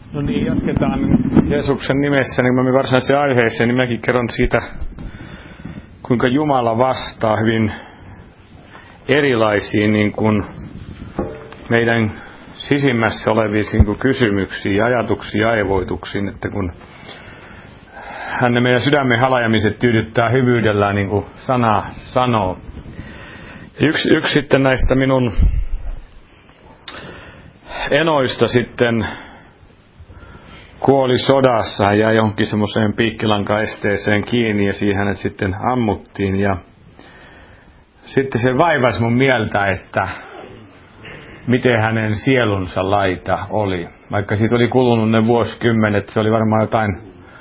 No niin, jatketaan Jeesuksen nimessä, niin mä varsinaiseen aiheeseen, niin mäkin kerron siitä, kuinka Jumala vastaa hyvin erilaisiin niin kuin meidän sisimmässä oleviin niin kuin kysymyksiin, ajatuksiin ja aivoituksiin, että kun hän ne meidän sydämen halajamiset tyydyttää hyvyydellään, niin kuin sana sanoo. Yksi sitten näistä minun enoista sitten kuoli sodassa, hän jäi johonkin semmoiseen piikkilankaesteeseen kiinni ja siihen hänet sitten ammuttiin. Ja sitten se vaivasi mun mieltä, että miten hänen sielunsa laita oli. Vaikka siitä oli kulunut ne vuosikymmenet, se oli varmaan jotain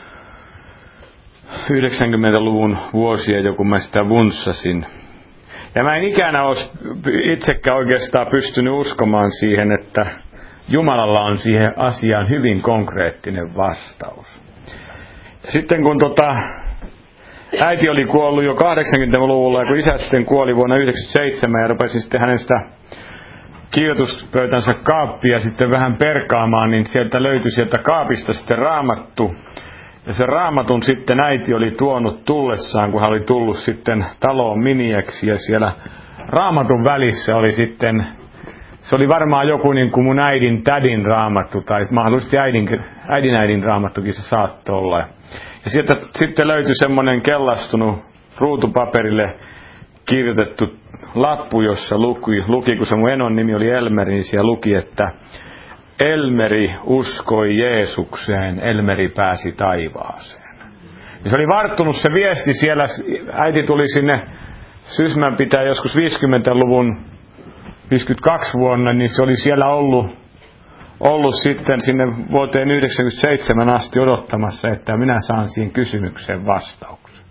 90-luvun vuosia jo, kun mä sitä vunssasin. Ja mä en ikänä olisi itsekään oikeastaan pystynyt uskomaan siihen, että Jumalalla on siihen asiaan hyvin konkreettinen vastaus. Ja sitten kun äiti oli kuollut jo 80-luvulla ja kun isä sitten kuoli vuonna 1997 ja rupesin sitten hänen sitä kirjoituspöytänsä kaappia sitten vähän perkaamaan, niin sieltä löytyi sieltä kaapista sitten raamattu. Ja se raamatun sitten äiti oli tuonut tullessaan, kun hän oli tullut sitten taloon miniäksi ja siellä raamatun välissä oli sitten, se oli varmaan joku niin kuin mun äidin tädin raamattu tai mahdollisesti äidin raamattukin se saattoi olla. Ja sieltä sitten löytyi semmoinen kellastunut ruutupaperille kirjoitettu lappu, jossa luki, kun se mun enon nimi oli Elmeri, niin siellä luki, että Elmeri uskoi Jeesukseen, Elmeri pääsi taivaaseen. Ja se oli varttunut se viesti siellä, äiti tuli sinne Sysmän pitää joskus 50-luvun 52 vuonna, niin se oli siellä ollut sitten sinne vuoteen 1997 asti odottamassa, että minä saan siihen kysymykseen vastauksen.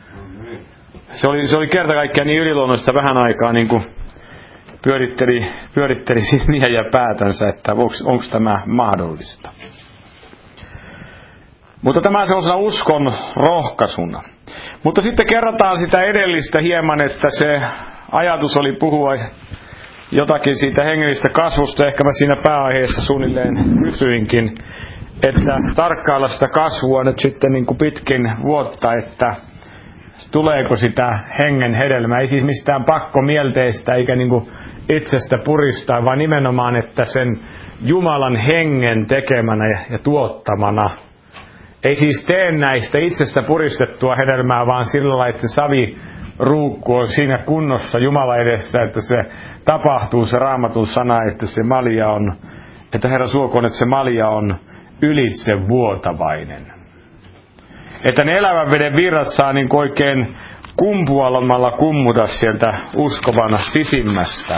Se oli kerta kaikkiaan niin yliluonnollista vähän aikaa niin kuin pyöritteli silmiä ja päätänsä, että onko tämä mahdollista. Mutta tämä sellaisena uskon rohkaisuna. Mutta sitten kerrotaan sitä edellistä hieman, että se ajatus oli puhua jotakin siitä hengellistä kasvusta. Ehkä mä siinä pääaiheessa suunnilleen kysyinkin, että tarkkailla sitä kasvua nyt sitten niin kuin pitkin vuotta, että tuleeko sitä hengen hedelmää. Ei siis mistään pakkomielteistä eikä niin kuin itsestä puristaa, vaan nimenomaan, että sen Jumalan hengen tekemänä ja tuottamana. Ei siis tee näistä itsestä puristettua hedelmää, vaan sillä lailla, että se saviruukku on siinä kunnossa Jumala edessä, että se tapahtuu se raamatun sana, että se malja on, että Herra suokoon, että se malja on ylitse vuotavainen. Että ne elävän veden virrat saa niin oikein kumpualamalla kummuta sieltä uskovana sisimmästä.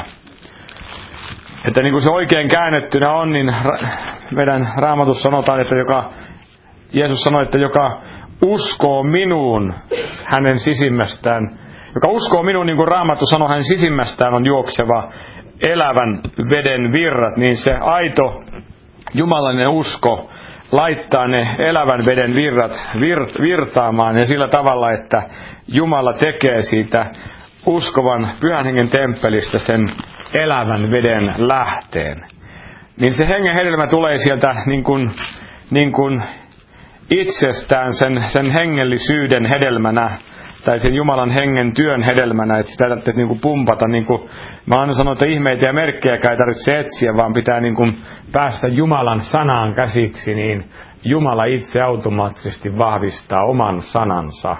Että niin kuin se oikein käännettynä on, niin meidän raamatussa sanotaan, että Jeesus sanoi, että joka uskoo minuun hänen sisimmästään, joka uskoo minuun, niin kuin Raamattu sanoi, hänen sisimmästään on juokseva elävän veden virrat, niin se aito jumalainen usko laittaa ne elävän veden virrat virtaamaan ja sillä tavalla, että Jumala tekee siitä uskovan pyhän hengen temppelistä sen elävän veden lähteen. Niin se hengen hedelmä tulee sieltä niin kuin itsestään sen hengellisyyden hedelmänä tai sen Jumalan hengen työn hedelmänä, että sitä tarvitsee niin kuin pumpata. Niin kuin mä aina sanon, että ihmeitä ja merkkejäkään ei tarvitse etsiä, vaan pitää niin kuin päästä Jumalan sanaan käsiksi, niin Jumala itse automaattisesti vahvistaa oman sanansa.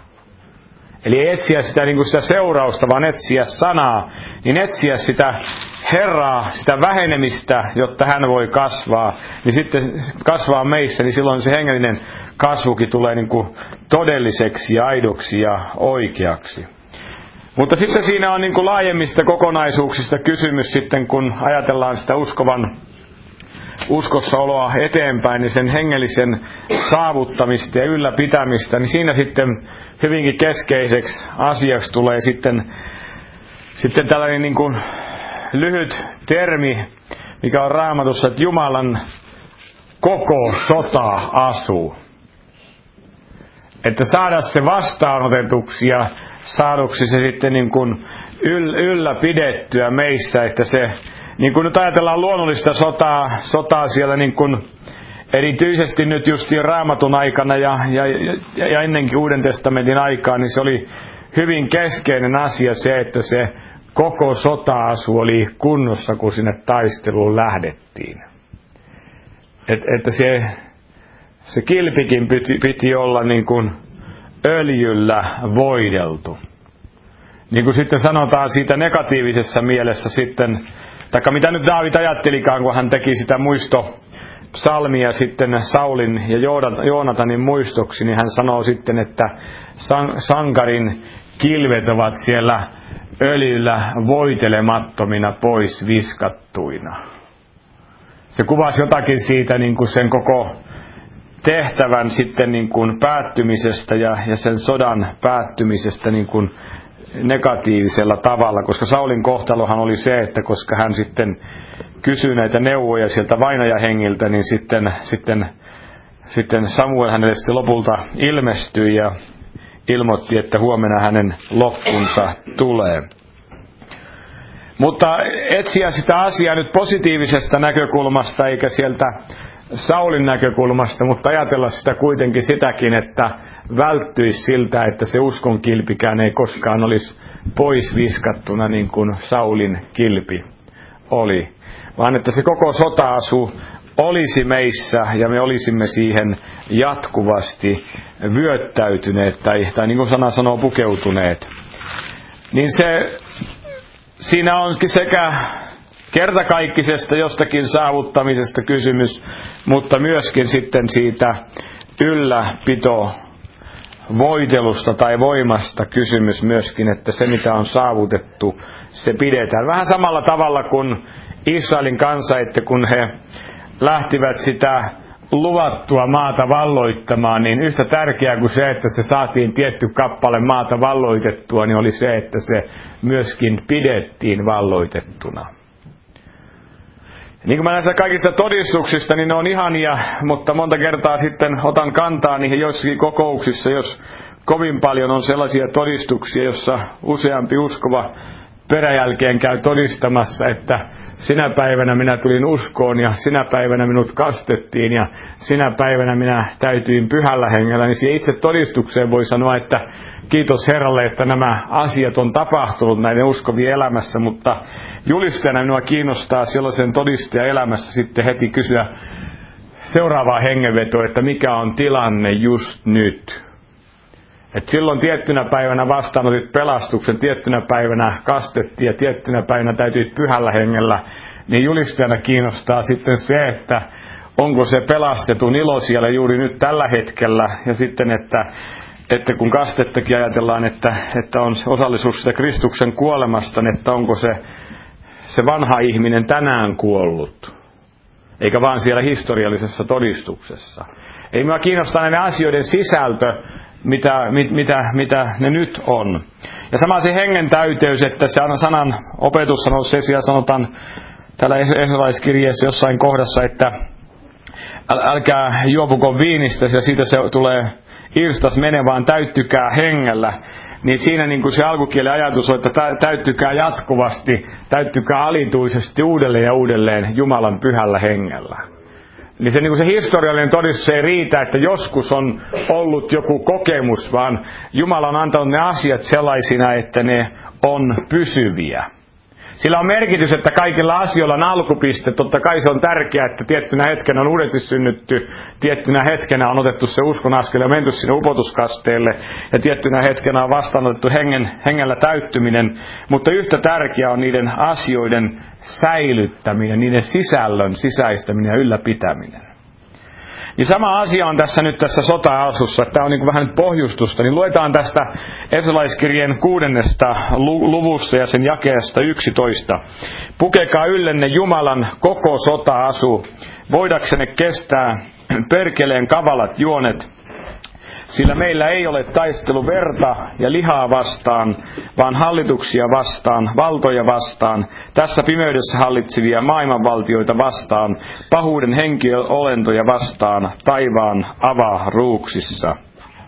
Eli ei etsiä sitä, niin kuin sitä seurausta, vaan etsiä sanaa, niin etsiä sitä Herraa, sitä vähenemistä, jotta hän voi kasvaa, niin sitten kasvaa meissä, niin silloin se hengellinen kasvukin tulee niin kuin todelliseksi ja aidoksi ja oikeaksi. Mutta sitten siinä on niin kuin laajemmista kokonaisuuksista kysymys sitten, kun ajatellaan sitä uskossaoloa eteenpäin, niin sen hengellisen saavuttamista ja ylläpitämistä, niin siinä sitten hyvinkin keskeiseksi asiaksi tulee sitten tällainen niin kuin lyhyt termi, mikä on Raamatussa, että Jumalan koko sota asuu. Että saada se vastaanotetuksi ja saaduksi se sitten niin kuin ylläpidettyä meissä, että se, niin kuin nyt ajatellaan luonnollista sotaa siellä niin kuin erityisesti nyt justiin Raamatun aikana ja ennenkin Uuden testamentin aikaan, niin se oli hyvin keskeinen asia se, että se koko sota-asu oli kunnossa, kun sinne taisteluun lähdettiin. Että se kilpikin piti olla niin kuin öljyllä voideltu. Niin kuin sitten sanotaan siitä negatiivisessa mielessä sitten, taikka mitä nyt Daavid ajattelikaan, kun hän teki sitä muistopsalmia sitten Saulin ja Joonatanin muistoksi, niin hän sanoo sitten, että sankarin kilvet ovat siellä öljyllä voitelemattomina pois viskattuina. Se kuvasi jotakin siitä niin kuin sen koko tehtävän sitten niin kuin päättymisestä ja sen sodan päättymisestä niin kuin negatiivisella tavalla, koska Saulin kohtalohan oli se, että koska hän sitten kysyi näitä neuvoja sieltä vainajahengiltä, niin sitten Samuel hänelle sitten lopulta ilmestyi ja ilmoitti, että huomenna hänen loppunsa tulee. Mutta etsiä sitä asiaa nyt positiivisesta näkökulmasta, eikä sieltä Saulin näkökulmasta, mutta ajatella sitä kuitenkin sitäkin, että välttyisi siltä, että se uskon kilpikään ei koskaan olisi pois viskattuna niin kuin Saulin kilpi oli. Vaan että se koko sota-asu olisi meissä ja me olisimme siihen jatkuvasti vyöttäytyneet tai niin kuin sana sanoo pukeutuneet. Niin siinä onkin sekä kertakaikkisesta jostakin saavuttamisesta kysymys, mutta myöskin sitten siitä ylläpito voitelusta tai voimasta kysymys myöskin, että se mitä on saavutettu, se pidetään. Vähän samalla tavalla kuin Israelin kansa, että kun he lähtivät sitä luvattua maata valloittamaan, niin yhtä tärkeää kuin se, että se saatiin tietty kappale maata valloitettua, niin oli se, että se myöskin pidettiin valloitettuna. Niin kuin mä näistä kaikista todistuksista, niin ne on ihania, mutta monta kertaa sitten otan kantaa niihin joissakin kokouksissa, jos kovin paljon on sellaisia todistuksia, jossa useampi uskova peräjälkeen käy todistamassa, että sinä päivänä minä tulin uskoon ja sinä päivänä minut kastettiin ja sinä päivänä minä täytyin pyhällä hengellä, niin siihen itse todistukseen voi sanoa, että kiitos Herralle, että nämä asiat on tapahtunut näiden uskovien elämässä, mutta julistajana minua kiinnostaa sellaisen todistajan elämässä sitten heti kysyä seuraavaa hengenvetoa, että mikä on tilanne just nyt. Et silloin tiettynä päivänä vastaanotit pelastuksen, tiettynä päivänä kastettiin ja tiettynä päivänä täytyit pyhällä hengellä, niin julistajana kiinnostaa sitten se, että onko se pelastetun ilo siellä juuri nyt tällä hetkellä ja sitten, että kun kastettakin ajatellaan, että on osallisuus sitä Kristuksen kuolemasta, niin että onko se vanha ihminen tänään kuollut, eikä vaan siellä historiallisessa todistuksessa. Ei minua kiinnostaa näiden asioiden sisältö, mitä ne nyt on. Ja sama se hengen täyteys, että se aina sanan opetus sanoo se, siellä sanotaan täällä Efesolaiskirjeessä jossain kohdassa, että älkää juopuko viinistä ja siitä se tulee irstas mene, vaan täyttykää hengellä. Niin siinä niin kuin se alkukielen ajatus on, että täyttykää jatkuvasti, täyttykää alituisesti uudelleen ja uudelleen Jumalan pyhällä hengellä. Niin se, niin kuin se historiallinen todistus ei riitä, että joskus on ollut joku kokemus, vaan Jumala on antanut ne asiat sellaisina, että ne on pysyviä. Sillä on merkitys, että kaikilla asioilla on alkupiste. Totta kai se on tärkeää, että tiettynä hetkenä on uudesti synnytty, tiettynä hetkenä on otettu se uskon askel ja menty sinne upotuskasteelle, ja tiettynä hetkenä on vastaanotettu hengellä täyttyminen. Mutta yhtä tärkeää on niiden asioiden säilyttäminen, niiden sisällön sisäistäminen ja ylläpitäminen. Niin sama asia on tässä nyt tässä sota-asussa. Tämä on niin kuin vähän nyt pohjustusta. Niin luetaan tästä Efesolaiskirjeen 6. luvusta ja sen jakeesta 11. Pukekaa yllenne Jumalan koko sota-asu, voidaksenne kestää perkeleen kavalat juonet, sillä meillä ei ole taistelu verta ja lihaa vastaan, vaan hallituksia vastaan, valtoja vastaan, tässä pimeydessä hallitsevia maailmanvaltioita vastaan, pahuuden henkiolentoja vastaan, taivaan avaruuksissa.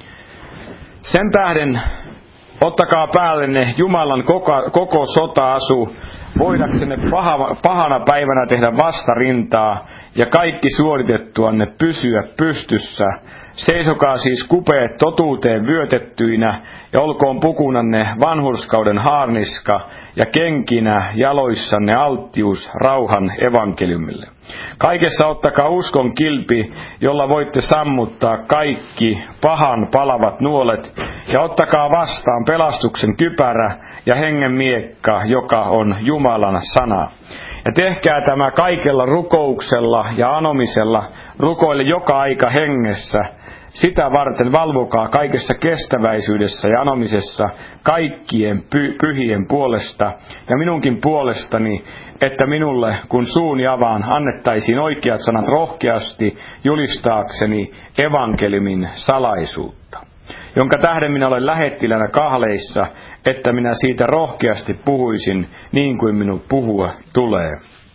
Sen tähden ottakaa päällenne Jumalan koko sota-asu, voidaksenne pahana päivänä tehdä vastarintaa ja kaikki suoritettuanne pysyä pystyssä. Seisokaa siis kupeet totuuteen vyötettyinä, ja olkoon pukunanne vanhurskauden haarniska, ja kenkinä jaloissanne alttius rauhan evankeliumille. Kaikessa ottakaa uskon kilpi, jolla voitte sammuttaa kaikki pahan palavat nuolet, ja ottakaa vastaan pelastuksen kypärä ja hengen miekka, joka on Jumalan sana. Ja tehkää tämä kaikella rukouksella ja anomisella, rukoille joka aika hengessä. Sitä varten valvokaa kaikessa kestäväisyydessä ja anomisessa kaikkien pyhien puolesta ja minunkin puolestani, että minulle, kun suuni avaan, annettaisiin oikeat sanat rohkeasti julistaakseni evankeliumin salaisuutta, jonka tähden minä olen lähettilänä kahleissa, että minä siitä rohkeasti puhuisin niin kuin minun puhua tulee.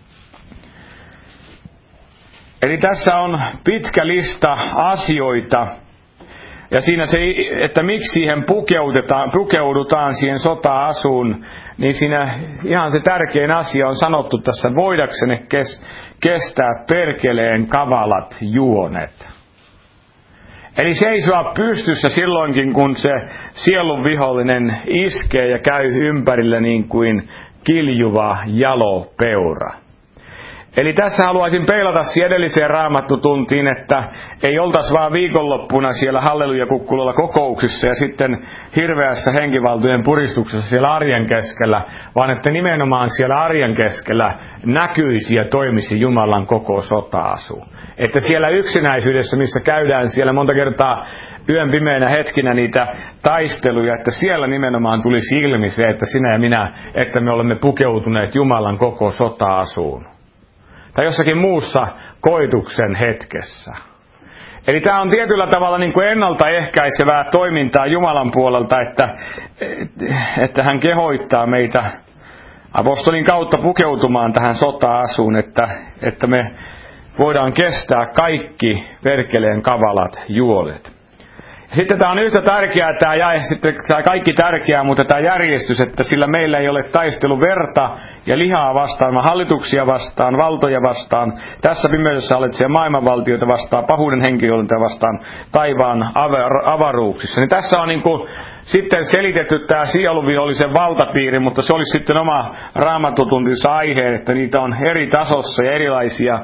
Eli tässä on pitkä lista asioita, ja siinä se, että miksi siihen pukeudutaan siihen sota-asuun, niin siinä ihan se tärkein asia on sanottu tässä, voidaksenne kestää perkeleen kavalat juonet. Eli seisoa pystyssä silloinkin, kun se sielun vihollinen iskee ja käy ympärillä niin kuin kiljuva jalo peura. Eli tässä haluaisin peilata edelliseen raamattutuntiin, että ei oltaisi vaan viikonloppuna siellä hallelujakukkulolla kokouksissa ja sitten hirveässä henkivaltojen puristuksessa siellä arjen keskellä, vaan että nimenomaan siellä arjen keskellä näkyisi ja toimisi Jumalan koko sota-asu. Että siellä yksinäisyydessä, missä käydään siellä monta kertaa yön pimeinä hetkinä niitä taisteluja, että siellä nimenomaan tulisi ilmi se, että sinä ja minä, että me olemme pukeutuneet Jumalan koko sota-asuun. Tai jossakin muussa koituksen hetkessä. Eli tämä on tietyllä tavalla niin kuin ennaltaehkäisevää toimintaa Jumalan puolelta, että hän kehoittaa meitä apostolin kautta pukeutumaan tähän sota-asuun, että me voidaan kestää kaikki perkeleen kavalat juolet. Sitten tämä on yhtä tärkeää, tämä kaikki tärkeää, mutta tämä järjestys, että sillä meillä ei ole taistelu verta ja lihaa vastaan, vaan hallituksia vastaan, valtoja vastaan, tässä pimeydessä hallitsee maailmanvaltioita vastaan, pahuuden henkilöitä vastaan, taivaan avaruuksissa. Niin tässä on niin kuin sitten selitetty tämä sieluvihollisen valtapiiri, mutta se olisi sitten oma raamattutuntinsa aihe, että niitä on eri tasossa ja erilaisia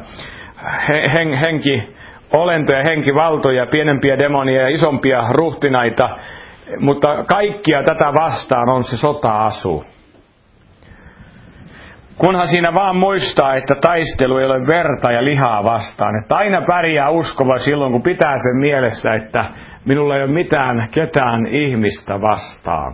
olentoja, henkivaltoja, pienempiä demonia ja isompia ruhtinaita, mutta kaikkia tätä vastaan on se sota-asu. Kunhan siinä vaan muistaa, että taistelu ei ole verta ja lihaa vastaan. Että aina pärjää uskova silloin, kun pitää sen mielessä, että minulla ei ole mitään ketään ihmistä vastaan.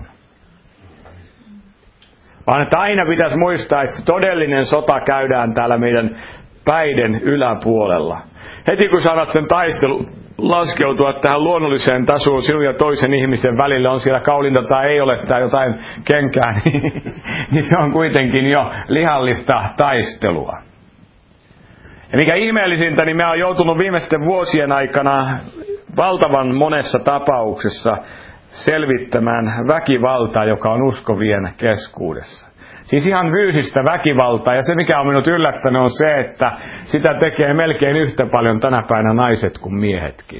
Vaan että aina pitäisi muistaa, että se todellinen sota käydään täällä meidän päiden yläpuolella. Heti kun saat sen taistelun laskeutua tähän luonnolliseen tasoon sinun ja toisen ihmisen välillä, on siellä kaulinta tai ei ole tai jotain kenkää, niin se on kuitenkin jo lihallista taistelua. Ja mikä ihmeellisintä, niin mä oon joutunut viimeisten vuosien aikana valtavan monessa tapauksessa selvittämään väkivaltaa, joka on uskovien keskuudessa. Siis ihan fyysistä väkivaltaa, ja se mikä on minut yllättänyt on se, että sitä tekee melkein yhtä paljon tänä päivänä naiset kuin miehetkin.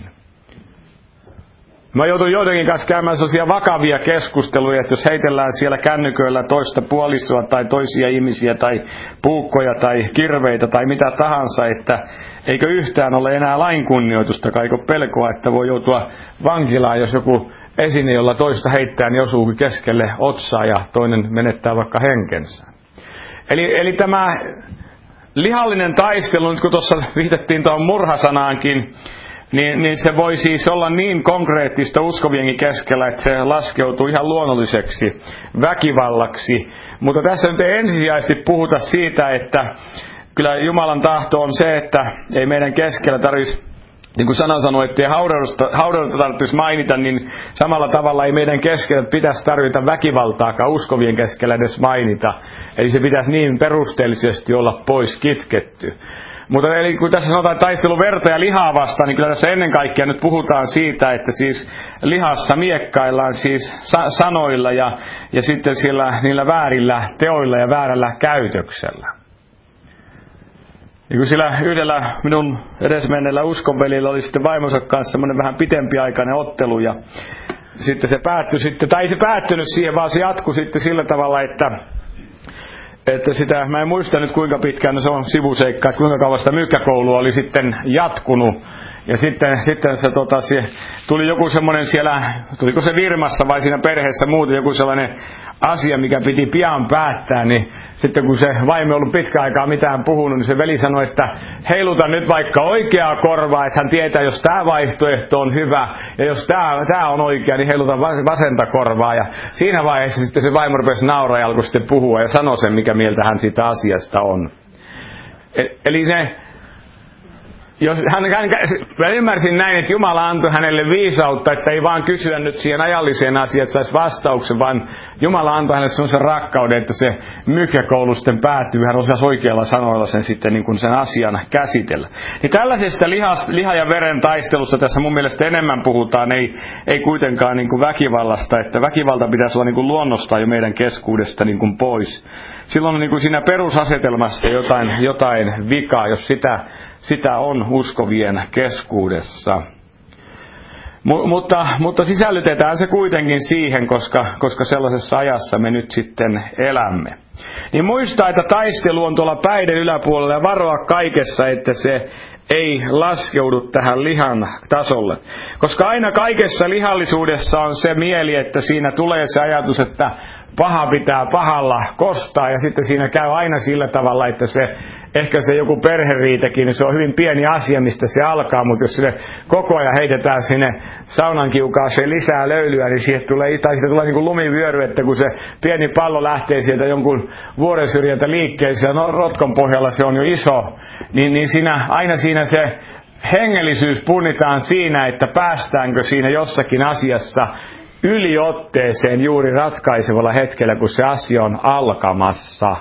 Mä joudun joidenkin kanssa käymään sellaisia vakavia keskusteluja, että jos heitellään siellä kännyköillä toista puolisoa tai toisia ihmisiä tai puukkoja tai kirveitä tai mitä tahansa, että eikö yhtään ole enää lainkunnioitusta, kaiko pelkoa, että voi joutua vankilaan, jos joku esine, jolla toista heittää, niin osuukin keskelle otsaa ja toinen menettää vaikka henkensä. Eli tämä lihallinen taistelu, nyt kun tuossa viitattiin tuohon murhasanaankin, niin se voi siis olla niin konkreettista uskovienkin keskellä, että se laskeutuu ihan luonnolliseksi väkivallaksi. Mutta tässä nyt ei ensisijaisesti puhuta siitä, että kyllä Jumalan tahto on se, että ei meidän keskellä tarvitsisi, niin kuin sana sanoi, että ei haudaudusta tarvitsisi mainita, niin samalla tavalla ei meidän keskellä pitäisi tarvita väkivaltaakaan uskovien keskellä edes mainita. Eli se pitäisi niin perusteellisesti olla pois kitketty. Mutta eli kun tässä sanotaan taistelu verta ja lihaa vastaan, niin kyllä tässä ennen kaikkea nyt puhutaan siitä, että siis lihassa miekkaillaan siis sanoilla ja sitten siellä niillä väärillä teoilla ja väärällä käytöksellä. Ja kun sillä yhdellä minun edesmenneellä uskonvelillä oli sitten vaimonsa kanssa semmoinen vähän pitempiaikainen ottelu, ja sitten se päättyi sitten, tai ei se päättynyt siihen, vaan se jatkui sitten sillä tavalla, että sitä, mä en muista nyt kuinka pitkään, no se on sivuseikka, että kuinka kauan sitä mykkäkoulua oli sitten jatkunut. Ja sitten se tuli joku semmoinen siellä, tuliko se firmassa vai siinä perheessä muuten joku sellainen asia, mikä piti pian päättää, niin sitten kun se vaimo ei ollut pitkään aikaa mitään puhunut, niin se veli sanoi, että heiluta nyt vaikka oikeaa korvaa, että hän tietää, jos tämä vaihtoehto on hyvä, ja jos tämä on oikea, niin heiluta vasenta korvaa. Ja siinä vaiheessa sitten se vaimo rupesi nauraa ja alkoi sitten puhua ja sanoi sen, mikä mieltä hän siitä asiasta on. Eli ne... Mä ymmärsin näin, että Jumala antoi hänelle viisautta, että ei vaan kysyä nyt siihen ajalliseen asiaan, että saisi vastauksen, vaan Jumala antoi hänelle sellaisen rakkauden, että se mykkäkoulu sitten päättyy, hän osasi oikealla sanoilla sen sitten niin kuin sen asian käsitellä. Niin tällaisesta liha ja veren taistelusta tässä mun mielestä enemmän puhutaan, ei kuitenkaan niin kuin väkivallasta, että väkivalta pitäisi olla niin kuin luonnostaan jo meidän keskuudesta niin kuin pois. Silloin on niin kuin siinä perusasetelmassa jotain vikaa, jos sitä on uskovien keskuudessa. Mutta sisällytetään se kuitenkin siihen, koska sellaisessa ajassa me nyt sitten elämme. Niin muista, että taistelu on tuolla päiden yläpuolella ja varoa kaikessa, että se ei laskeudu tähän lihan tasolle. Koska aina kaikessa lihallisuudessa on se mieli, että siinä tulee se ajatus, että paha pitää pahalla kostaa, ja sitten siinä käy aina sillä tavalla, että ehkä se joku perheriitekin, niin se on hyvin pieni asia, mistä se alkaa, mutta jos sille koko ajan heitetään sinne saunan kiukaaseen lisää löylyä, niin siitä tulee niin kuin lumivyöry, että kun se pieni pallo lähtee sieltä jonkun vuoren syrjältä liikkeeseen, ja rotkon pohjalla se on jo iso, niin aina siinä se hengellisyys punnitaan siinä, että päästäänkö siinä jossakin asiassa yliotteeseen juuri ratkaisevalla hetkellä, kun se asia on alkamassa.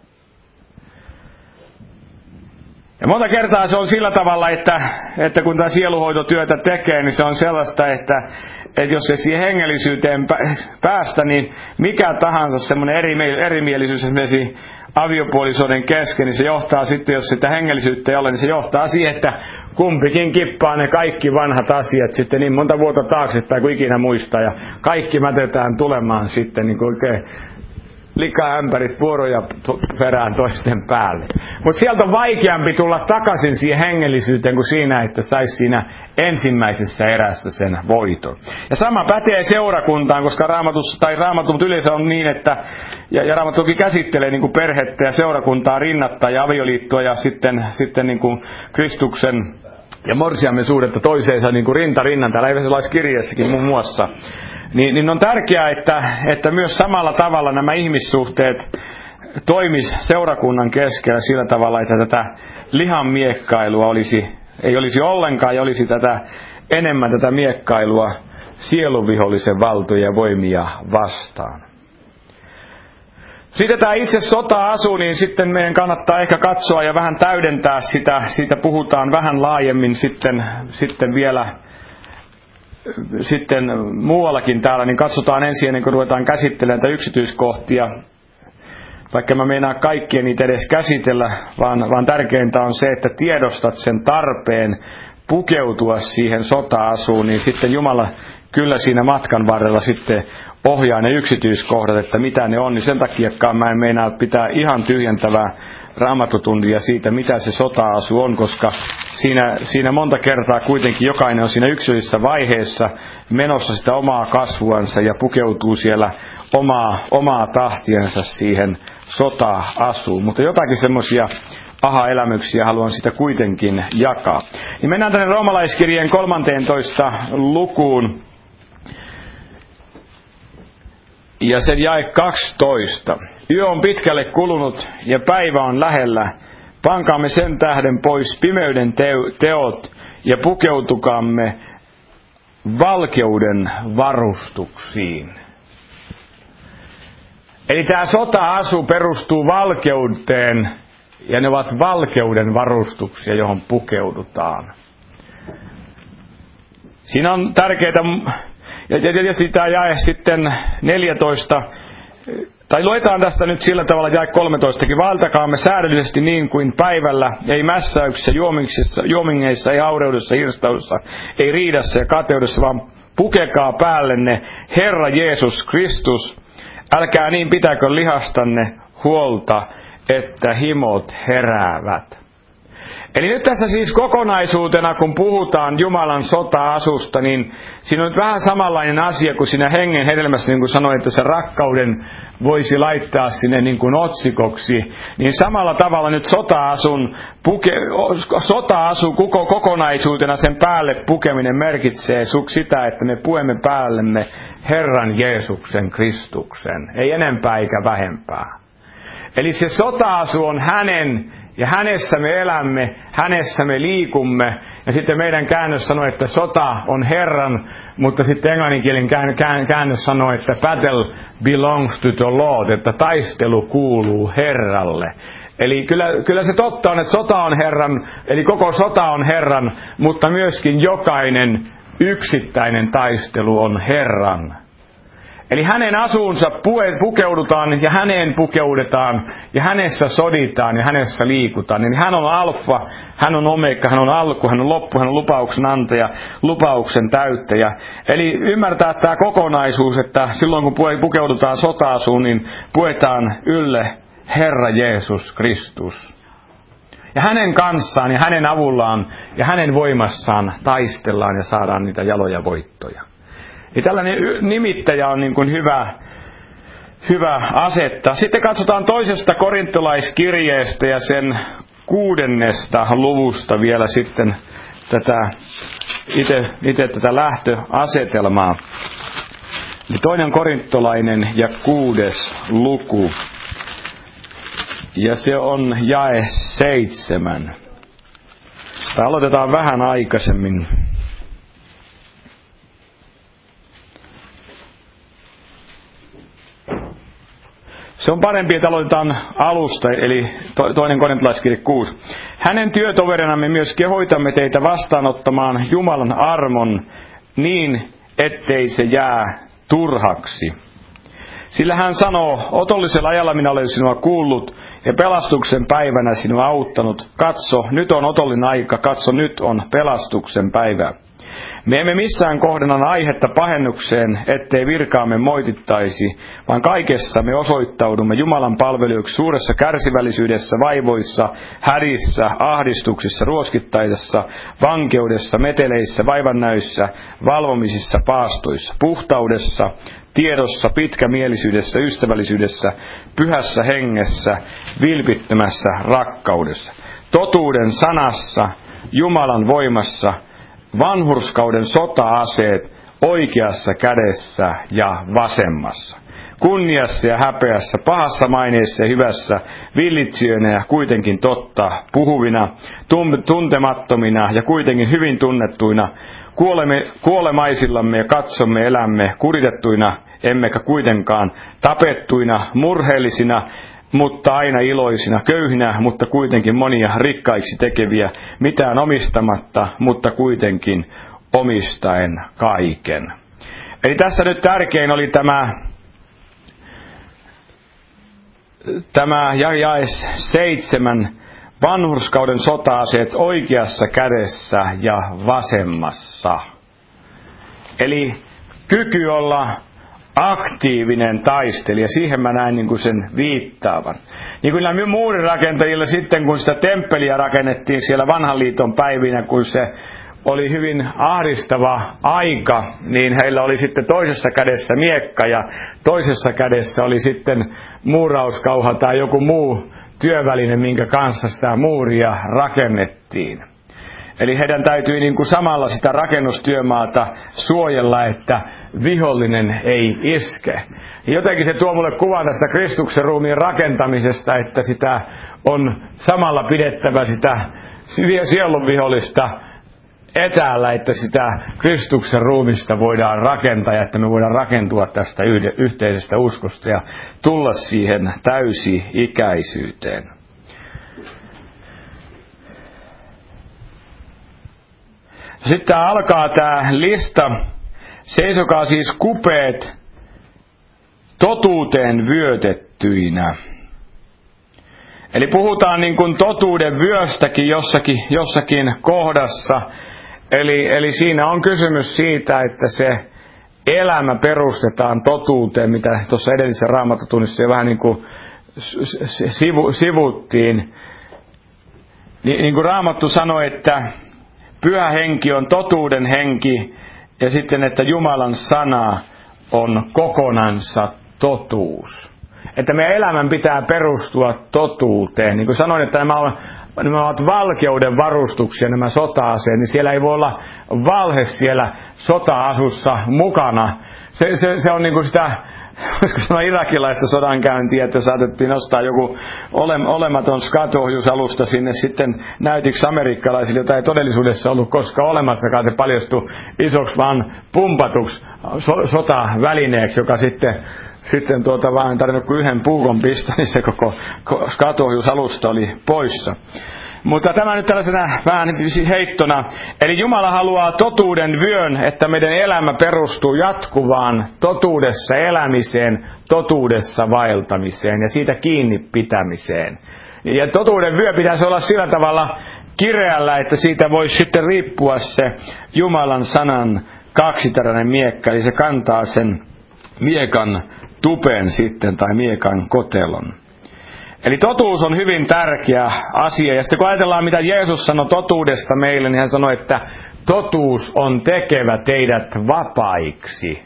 Ja monta kertaa se on sillä tavalla, että kun tämä sieluhoitotyötä tekee, niin se on sellaista, että jos ei siihen hengellisyyteen päästä, niin mikä tahansa semmoinen erimielisyys esimerkiksi aviopuolisoiden kesken, niin se johtaa sitten, jos sitä hengellisyyttä ei ole, niin se johtaa siihen, että kumpikin kippaa ne kaikki vanhat asiat sitten niin monta vuotta taaksepäin kuin ikinä muistaa, ja kaikki mätetään tulemaan sitten niin kuin oikein likaämpärit vuoroja perään toisten päälle. Mutta sieltä on vaikeampi tulla takaisin siihen hengellisyyteen kuin siinä, että saisi siinä ensimmäisessä erässä sen voiton. Ja sama pätee seurakuntaan, koska raamatut yleensä on niin, että ja Raamattukin käsittelee niin kuin perhettä ja seurakuntaa rinnattaa ja avioliittoa ja sitten niin kuin Kristuksen ja morsiamen suhdetta toiseensa niin kuin rinta rinnan, täällä Efesolaiskirjeessäkin muun muassa. Niin on tärkeää, että myös samalla tavalla nämä ihmissuhteet toimis seurakunnan keskellä sillä tavalla, että tätä lihan miekkailua ei olisi ollenkaan ja olisi enemmän tätä miekkailua sielunvihollisen valtoja ja voimia vastaan. Sitten tämä itse sota-asu, niin sitten meidän kannattaa ehkä katsoa ja vähän täydentää sitä. Siitä puhutaan vähän laajemmin sitten vielä sitten muuallakin täällä, niin katsotaan ensin ennen kuin ruvetaan käsittelemään näitä yksityiskohtia. Vaikka mä meinaan kaikkia niitä edes käsitellä, vaan tärkeintä on se, että tiedostat sen tarpeen pukeutua siihen sota-asuun, niin sitten Jumala kyllä siinä matkan varrella sitten ohjaa ne yksityiskohdat, että mitä ne on, niin sen takiakaan mä en meinaa pitää ihan tyhjentävää raamattutuntia siitä, mitä se sota-asu on, koska siinä monta kertaa kuitenkin jokainen on siinä yksilöllisessä vaiheessa menossa sitä omaa kasvuansa ja pukeutuu siellä omaa tahtiensa siihen sota-asuun. Mutta jotakin semmoisia aha-elämyksiä haluan sitä kuitenkin jakaa. Niin mennään tänne Roomalaiskirjeen 13. lukuun. Ja sen jae 12. Yö on pitkälle kulunut ja päivä on lähellä. Pankaamme sen tähden pois pimeyden teot ja pukeutukaamme valkeuden varustuksiin. Eli tämä sota-asu perustuu valkeuteen ja ne ovat valkeuden varustuksia, johon pukeudutaan. Siinä on tärkeää. Ja tietysti tämä jae sitten 14 Tai luetaan tästä nyt sillä tavalla jae 13:kin. Vaeltakaamme säädöllisesti niin kuin päivällä, ei mässäyksissä, juomingeissa, ei aureudessa, hirstaudussa, ei riidassa ja kateudessa, vaan pukekaa päällenne Herra Jeesus Kristus. Älkää niin pitäkö lihastanne huolta, että himot heräävät. Eli nyt tässä siis kokonaisuutena, kun puhutaan Jumalan sota-asusta, niin siinä on nyt vähän samanlainen asia kuin siinä hengen hedelmässä, niin kuin sanoin, että se rakkauden voisi laittaa sinne niin kuin otsikoksi. Niin samalla tavalla nyt sota-asu kokonaisuutena sen päälle pukeminen merkitsee sitä, että me puemme päällemme Herran Jeesuksen Kristuksen. Ei enempää eikä vähempää. Eli se sota-asu on hänen. Ja hänessä me elämme, hänessä me liikumme. Ja sitten meidän käännös sanoo, että sota on Herran, mutta sitten englanninkielinen käännös sanoo, että battle belongs to the Lord, että taistelu kuuluu Herralle. Eli kyllä se totta on, että sota on Herran, eli koko sota on Herran, mutta myöskin jokainen yksittäinen taistelu on Herran. Eli hänen asuunsa pukeudutaan ja häneen pukeudetaan ja hänessä soditaan ja hänessä liikutaan. Eli hän on alfa, hän on omega, hän on alku, hän on loppu, hän on lupauksen antaja, lupauksen täyttäjä. Eli ymmärtää tämä kokonaisuus, että silloin kun pukeudutaan sota-asuun, niin puetaan ylle Herra Jeesus Kristus. Ja hänen kanssaan ja hänen avullaan ja hänen voimassaan taistellaan ja saadaan niitä jaloja voittoja. Ja tällainen nimittäjä on niin kuin hyvä asettaa. Sitten katsotaan toisesta korintolaiskirjeestä ja sen 6. luvusta vielä sitten itse tätä lähtöasetelmaa. Eli 2. korintolainen ja 6. luku. Ja se on jae 7. Tai aloitetaan vähän aikaisemmin. Se on parempi, että aloitetaan alusta, eli 2. korintolaiskirje 6. Hänen työtoverinamme myös kehoitamme teitä vastaanottamaan Jumalan armon niin, ettei se jää turhaksi. Sillä hän sanoo, otollisella ajalla minä olen sinua kuullut ja pelastuksen päivänä sinua auttanut. Katso, nyt on otollinen aika, katso, nyt on pelastuksen päivä. Me emme missään kohdana aihetta pahennukseen, ettei virkaamme moitittaisi, vaan kaikessa me osoittaudumme Jumalan palvelijoiksi suuressa kärsivällisyydessä, vaivoissa, hädissä, ahdistuksissa, ruoskittaisessa, vankeudessa, meteleissä, vaivannäöissä, valvomisissa, paastoissa, puhtaudessa, tiedossa, pitkämielisyydessä, ystävällisyydessä, pyhässä hengessä, vilpittömässä rakkaudessa, totuuden sanassa, Jumalan voimassa, vanhurskauden sota-aseet oikeassa kädessä ja vasemmassa. Kunniassa ja häpeässä, pahassa maineessa ja hyvässä, villitsijöinä ja kuitenkin totta puhuvina, tuntemattomina ja kuitenkin hyvin tunnettuina, kuolemaisillamme ja katsomme elämme kuritettuina, emmekä kuitenkaan tapettuina, murheellisina, mutta aina iloisina, köyhinä, mutta kuitenkin monia rikkaiksi tekeviä, mitään omistamatta, mutta kuitenkin omistaen kaiken. Eli tässä nyt tärkein oli tämä jae 7, vanhurskauden sota-aseet oikeassa kädessä ja vasemmassa. Eli kyky olla aktiivinen taistelija, siihen mä näin niin kuin sen viittaavan. Niin kuin nämä muurirakentajilla sitten, kun sitä temppeliä rakennettiin siellä vanhan liiton päivinä, kun se oli hyvin ahdistava aika, niin heillä oli sitten toisessa kädessä miekka ja toisessa kädessä oli sitten muurauskauha tai joku muu työväline, minkä kanssa sitä muuria rakennettiin. Eli heidän täytyi niin kuin samalla sitä rakennustyömaata suojella, että vihollinen ei iske. Ja jotenkin se tuo mulle kuvan tästä Kristuksen ruumiin rakentamisesta, että sitä on samalla pidettävä sitä sielun vihollista etäällä, että sitä Kristuksen ruumista voidaan rakentaa ja että me voidaan rakentua tästä yhteisestä uskosta ja tulla siihen täysi-ikäisyyteen. Sitten alkaa tämä lista. Seisokaa siis kupeet totuuteen vyötettyinä. Eli puhutaan niin kuin totuuden vyöstäkin jossakin kohdassa. Eli siinä on kysymys siitä, että se elämä perustetaan totuuteen, mitä tuossa edellisessä Raamattutunnissa jo vähän niin kuin sivuttiin. Niin kuin Raamattu sanoi, että Pyhä Henki on totuuden henki, ja sitten, että Jumalan sana on kokonansa totuus. Että meidän elämän pitää perustua totuuteen. Niin kuin sanoin, että nämä ovat valkeuden varustuksia, nämä sota-aseet, niin siellä ei voi olla valhe siellä sota-asussa mukana. Se on niin kuin sitä, voisiko sanoa irakilaista sodankäyntiä, että saatettiin nostaa joku olematon skatohjusalusta sinne sitten näytiksi amerikkalaisille, jota ei todellisuudessa ollut koskaan olemassakaan. Se paljastui isoksi vaan pumpatuksi sotavälineeksi, joka sitten vaan tarvinnut kuin yhden puukon pistä, niin se koko skatohjusalusta oli poissa. Mutta tämä nyt tällaisena vähän heittona. Eli Jumala haluaa totuuden vyön, että meidän elämä perustuu jatkuvaan totuudessa elämiseen, totuudessa vaeltamiseen ja siitä kiinni pitämiseen. Ja totuuden vyö pitäisi olla sillä tavalla kireällä, että siitä voisi sitten riippua se Jumalan sanan kaksiteräinen miekka, eli se kantaa sen miekan tupen sitten tai miekan kotelon. Eli totuus on hyvin tärkeä asia. Ja sitten kun ajatellaan, mitä Jeesus sanoi totuudesta meille, niin hän sanoi, että totuus on tekevä teidät vapaiksi.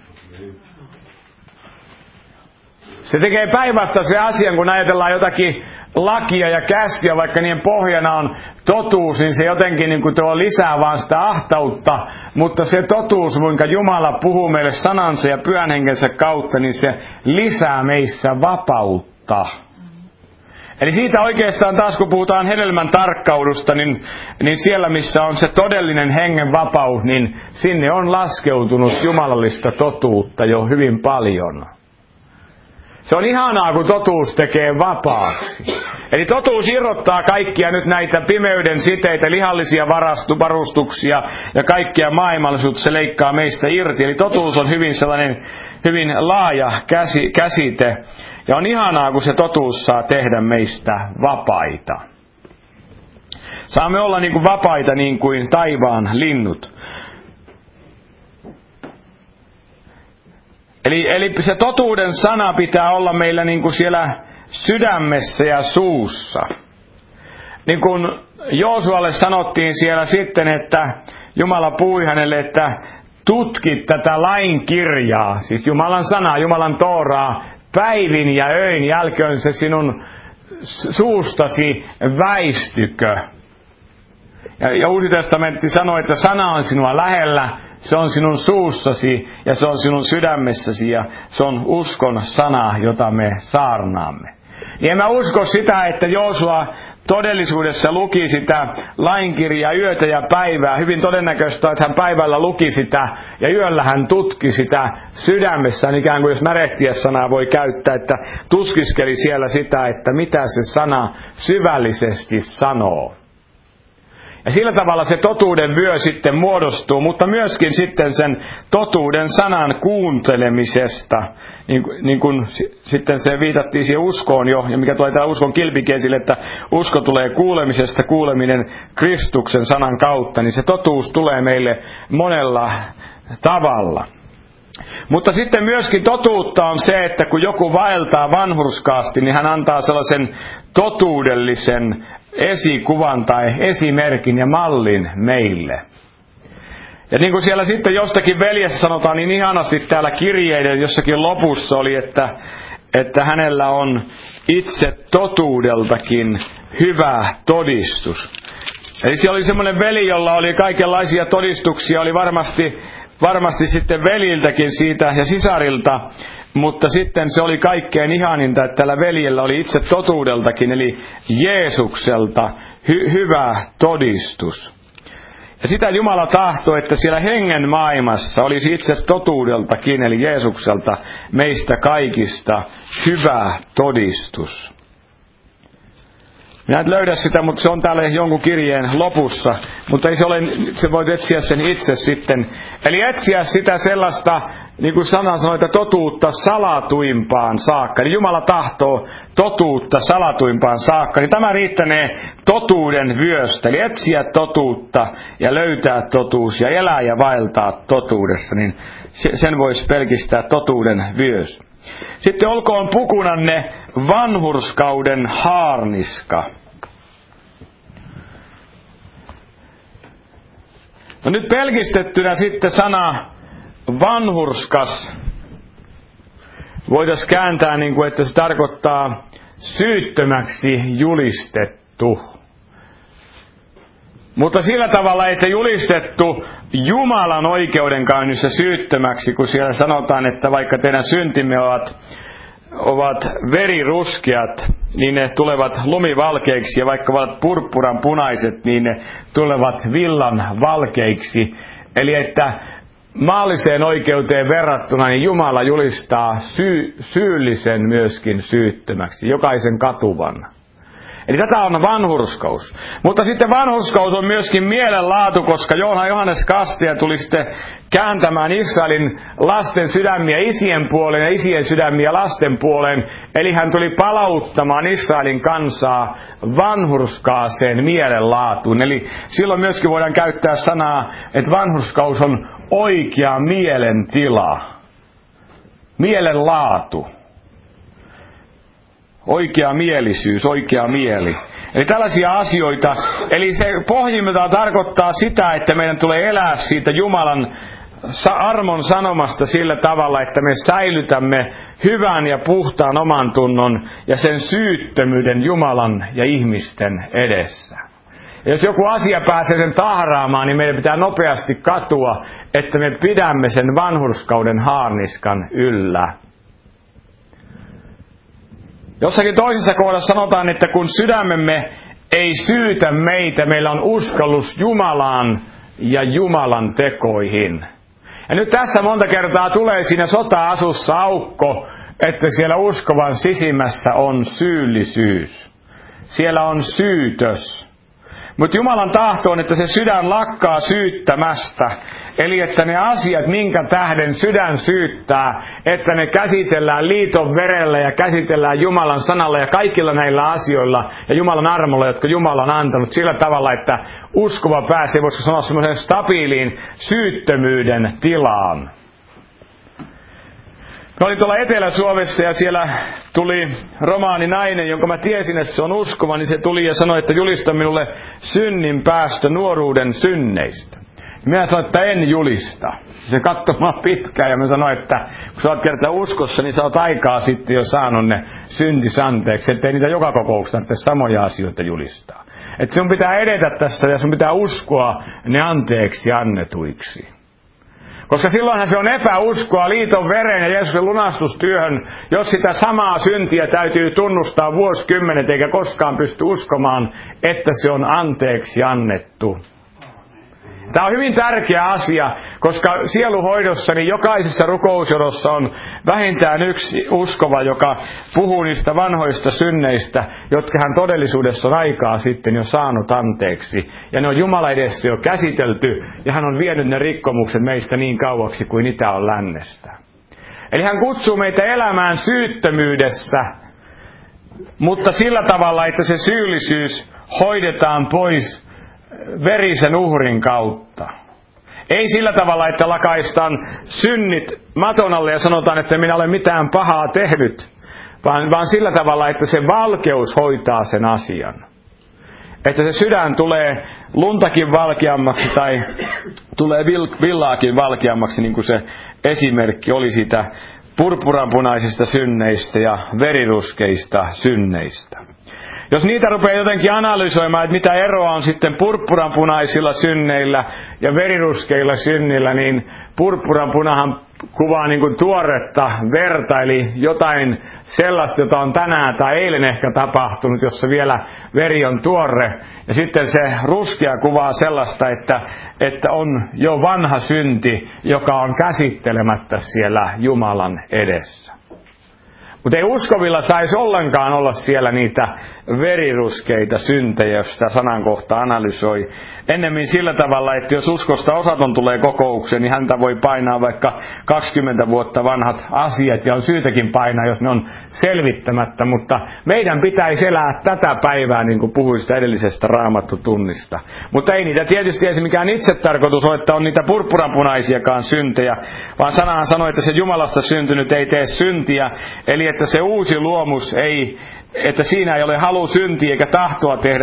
Se tekee päinvastaisen asian, kun ajatellaan jotakin lakia ja käskyä, vaikka niiden pohjana on totuus, niin se jotenkin niin kuin tuo lisää vaan sitä ahtautta. Mutta se totuus, kuinka Jumala puhuu meille sanansa ja Pyhän Henkensä kautta, niin se lisää meissä vapautta. Eli siitä oikeastaan taas, kun puhutaan hedelmän tarkkaudusta, niin siellä missä on se todellinen hengen vapaus, niin sinne on laskeutunut jumalallista totuutta jo hyvin paljon. Se on ihanaa, kun totuus tekee vapaaksi. Eli totuus irrottaa kaikkia nyt näitä pimeyden siteitä, lihallisia varustuksia ja kaikkia maailmallisuutta, se leikkaa meistä irti. Eli totuus on hyvin laaja käsite. Ja on ihanaa, kun se totuus saa tehdä meistä vapaita. Saamme olla niin kuin vapaita niin kuin taivaan linnut. Eli se totuuden sana pitää olla meillä niin kuin siellä sydämessä ja suussa. Niin kuin Joosualle sanottiin siellä sitten, että Jumala puhui hänelle, että tutkit tätä lain kirjaa, siis Jumalan sanaa, Jumalan Tooraa, päivin ja öin, jälköön se sinun suustasi väistykö. Ja Uusi testamentti sanoo, että sana on sinua lähellä, se on sinun suussasi ja se on sinun sydämessäsi ja se on uskon sana, jota me saarnaamme. Niin en mä usko sitä, että Joosua todellisuudessa luki sitä lainkirjaa yötä ja päivää. Hyvin todennäköistä, että hän päivällä luki sitä ja yöllä hän tutki sitä sydämessään, ikään kuin jos märehtiä-sanaa voi käyttää, että tuskiskeli siellä sitä, että mitä se sana syvällisesti sanoo. Ja sillä tavalla se totuuden vyö sitten muodostuu, mutta myöskin sitten sen totuuden sanan kuuntelemisesta, niin kuin sitten se viitattiin siihen uskoon jo, ja mikä tulee täällä uskon kilpikiesille, että usko tulee kuulemisesta, kuuleminen Kristuksen sanan kautta, niin se totuus tulee meille monella tavalla. Mutta sitten myöskin totuutta on se, että kun joku vaeltaa vanhurskaasti, niin hän antaa sellaisen totuudellisen esikuvan tai esimerkin ja mallin meille. Ja niin kuin siellä sitten jostakin veljessä sanotaan niin ihanasti täällä kirjeiden jossakin lopussa oli, että hänellä on itse totuudeltakin hyvä todistus. Eli siellä oli semmoinen veli, jolla oli kaikenlaisia todistuksia, oli varmasti sitten veljiltäkin siitä ja sisarilta, mutta sitten se oli kaikkein ihaninta, että tällä veljellä oli itse totuudeltakin, eli Jeesukselta hyvä todistus. Ja sitä Jumala tahtoi, että siellä hengen maailmassa olisi itse totuudeltakin, eli Jeesukselta meistä kaikista hyvä todistus. Minä en löydä sitä, mutta se on täällä jonkun kirjeen lopussa, mutta ei se voit etsiä sen itse sitten. Eli etsiä sitä sellaista niin kuin sana sanoo, että totuutta salatuimpaan saakka. Niin Jumala tahtoo totuutta salatuimpaan saakka. Niin tämä riittänee totuuden vyöstä. Eli etsiä totuutta ja löytää totuus ja elää ja vaeltaa totuudessa. Niin sen voisi pelkistää totuuden vyös. Sitten olkoon pukunanne vanhurskauden haarniska. No nyt pelkistettynä sitten sana vanhurskas voitaisiin kääntää niin kuin, että se tarkoittaa syyttömäksi julistettu. Mutta sillä tavalla, että julistettu Jumalan oikeudenkäynnissä syyttömäksi, kun siellä sanotaan, että vaikka teidän syntimme ovat veriruskeat, niin ne tulevat lumivalkeiksi, ja vaikka ovat purppuran punaiset, niin ne tulevat villan valkeiksi. Eli että maalliseen oikeuteen verrattuna niin Jumala julistaa syyllisen myöskin syyttömäksi, jokaisen katuvan. Eli tätä on vanhurskaus. Mutta sitten vanhurskaus on myöskin mielenlaatu, koska Johannes Kastaja tuli sitten kääntämään Israelin lasten sydämiä isien puoleen ja isien sydämiä lasten puoleen. Eli hän tuli palauttamaan Israelin kansaa vanhurskaaseen mielenlaatuun. Eli silloin myöskin voidaan käyttää sanaa, että vanhurskaus on oikea mielentila. Mielenlaatu. Oikea mielisyys, oikea mieli. Eli tällaisia asioita. Eli se pohjimmiltaan tarkoittaa sitä, että meidän tulee elää siitä Jumalan armon sanomasta sillä tavalla, että me säilytämme hyvän ja puhtaan oman tunnon ja sen syyttömyyden Jumalan ja ihmisten edessä. Ja jos joku asia pääsee sen tahraamaan, niin meidän pitää nopeasti katua, että me pidämme sen vanhurskauden haarniskan yllä. Jossakin toisessa kohdassa sanotaan, että kun sydämemme ei syytä meitä, meillä on uskallus Jumalaan ja Jumalan tekoihin. Ja nyt tässä monta kertaa tulee siinä sota-asussa aukko, että siellä uskovan sisimmässä on syyllisyys. Siellä on syytös. Mutta Jumalan tahto on, että se sydän lakkaa syyttämästä. Eli että ne asiat, minkä tähden sydän syyttää, että ne käsitellään liiton verellä ja käsitellään Jumalan sanalla ja kaikilla näillä asioilla ja Jumalan armolla, jotka Jumala on antanut sillä tavalla, että uskova pääsee, voisiko sanoa, semmoisen stabiiliin syyttömyyden tilaan. Mä olin tuolla Etelä-Suomessa ja siellä tuli romaaninainen, jonka mä tiesin, että se on uskova, niin se tuli ja sanoi, että julista minulle synnin päästö nuoruuden synneistä. Minä sanoin, että en julista. Se katsoi mua pitkään ja mä sanoin, että kun sä oot kertaa uskossa, niin sä oot aikaa sitten jo saanut ne syntis anteeksi, ettei niitä joka kokouksessa tarvitse samoja asioita julistaa. Että sun pitää edetä tässä ja sun pitää uskoa ne anteeksi annetuiksi. Koska silloinhan se on epäuskoa liiton veren ja Jeesuksen lunastustyöhön, jos sitä samaa syntiä täytyy tunnustaa vuosikymmenet eikä koskaan pysty uskomaan, että se on anteeksi annettu. Tämä on hyvin tärkeä asia, koska sieluhoidossa niin jokaisessa rukousjonossa on vähintään yksi uskova, joka puhuu niistä vanhoista synneistä, jotka hän todellisuudessa on aikaa sitten jo saanut anteeksi. Ja ne on Jumala edessä jo käsitelty, ja hän on vienyt ne rikkomukset meistä niin kauaksi kuin itä on lännestä. Eli hän kutsuu meitä elämään syyttömyydessä, mutta sillä tavalla, että se syyllisyys hoidetaan pois verisen uhrin kautta. Ei sillä tavalla, että lakaistaan synnit maton alle ja sanotaan, että minä olen mitään pahaa tehnyt, vaan sillä tavalla, että se valkeus hoitaa sen asian. Että se sydän tulee luntakin valkeammaksi tai tulee villaakin valkeammaksi, niin kuin se esimerkki oli siitä purppuranpunaisista synneistä ja veriruskeista synneistä. Jos niitä rupeaa jotenkin analysoimaan, että mitä eroa on sitten purppuranpunaisilla synneillä ja veriruskeilla synnillä, niin purppuranpunahan kuvaa niin kuin tuoretta verta, eli jotain sellaista, jota on tänään tai eilen ehkä tapahtunut, jossa vielä veri on tuore. Ja sitten se ruskea kuvaa sellaista, että on jo vanha synti, joka on käsittelemättä siellä Jumalan edessä. Mutta ei uskovilla saisi ollenkaan olla siellä niitä veriruskeita syntejä, jos sitä sanankohtaa analysoi. Ennemmin sillä tavalla, että jos uskosta osaton tulee kokoukseen, niin häntä voi painaa vaikka 20 vuotta vanhat asiat, ja on syytäkin painaa, jos ne on selvittämättä. Mutta meidän pitäisi elää tätä päivää, niin kuin puhuin sitä edellisestä raamattutunnista. Mutta ei niitä tietysti ei mikään itsetarkoitus ole, että on niitä purppurapunaisiakaan syntejä, vaan sanahan sanoi, että se Jumalasta syntynyt ei tee syntiä, eli että se uusi luomus ei, että siinä ei ole halu syntiä eikä tahtoa tehdä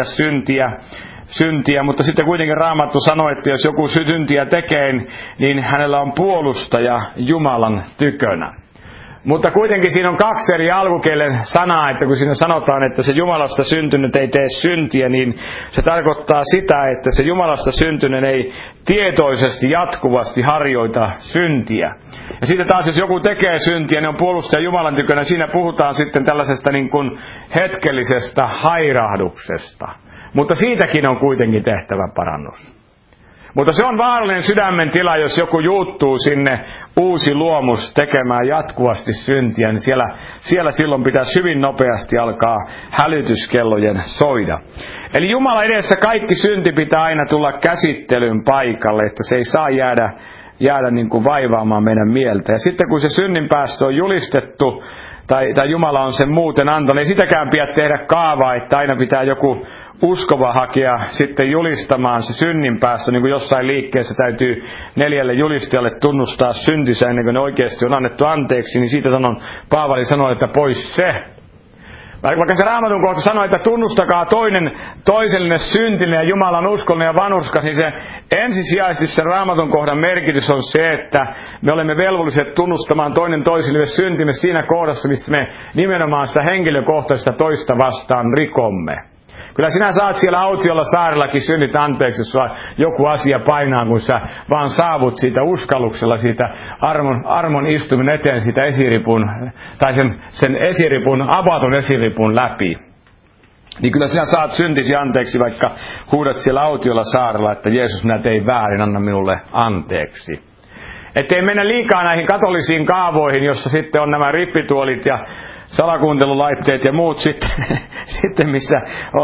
syntiä, mutta sitten kuitenkin Raamattu sanoi, että jos joku syntiä tekee, niin hänellä on puolustaja Jumalan tykönä. Mutta kuitenkin siinä on kaksi eri alkukielen sanaa, että kun siinä sanotaan, että se Jumalasta syntynyt ei tee syntiä, niin se tarkoittaa sitä, että se Jumalasta syntynyt ei tietoisesti, jatkuvasti harjoita syntiä. Ja sitten taas, jos joku tekee syntiä, niin on puolustaja Jumalan tykönä, siinä puhutaan sitten tällaisesta niin kuin hetkellisestä hairahduksesta. Mutta siitäkin on kuitenkin tehtävä parannus. Mutta se on vaarallinen sydämen tila, jos joku juuttuu sinne uusi luomus tekemään jatkuvasti syntiä, niin siellä silloin pitäisi hyvin nopeasti alkaa hälytyskellojen soida. Eli Jumala edessä kaikki synti pitää aina tulla käsittelyn paikalle, että se ei saa jäädä niin kuin vaivaamaan meidän mieltä. Ja sitten kun se synninpäästö on julistettu, tai Jumala on sen muuten antanut, ei sitäkään pidä tehdä kaavaa, että aina pitää joku uskova hakea sitten julistamaan se synninpäästö, niin kuin jossain liikkeessä täytyy 4 julistajalle tunnustaa syntinsä ennen kuin ne oikeasti on annettu anteeksi, niin siitä Paavali sanoi, että pois se. Vaikka se Raamatun kohta sanoi, että tunnustakaa toinen toisellinen syntinen ja Jumalan uskollinen ja vanhurskas, niin se ensisijaisesti sen Raamatun kohdan merkitys on se, että me olemme velvolliset tunnustamaan toinen toisille syntimme siinä kohdassa, missä me nimenomaan sitä henkilökohtaista toista vastaan rikomme. Kyllä sinä saat siellä autiolla saarellakin synnit anteeksi, jos joku asia painaa, kun sä vaan saavut siitä uskalluksella, siitä armon istuminen eteen siitä esiripun, tai sen esiripun, avatun esiripun läpi. Niin kyllä sinä saat syntisi anteeksi, vaikka huudat siellä autiolla saarella, että Jeesus, minä tein väärin, anna minulle anteeksi. Ettei mennä liikaa näihin katolisiin kaavoihin, jossa sitten on nämä rippituolit ja salakuuntelulaitteet ja muut sitten missä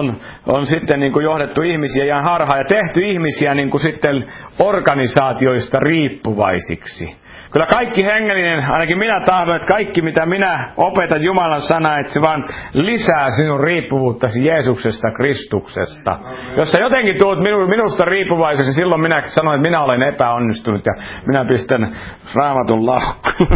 on sitten niin kuin johdettu ihmisiä ihan harhaan ja tehty ihmisiä niin kuin sitten organisaatioista riippuvaisiksi. Kyllä kaikki hengellinen, ainakin minä tahdon, että kaikki mitä minä opetan Jumalan sanaa, että se vaan lisää sinun riippuvuuttasi Jeesuksesta, Kristuksesta. Jos sä jotenkin tulet minusta riippuvaiseksi, niin silloin minä sanon, että minä olen epäonnistunut ja minä pistän Raamatun laukkuun.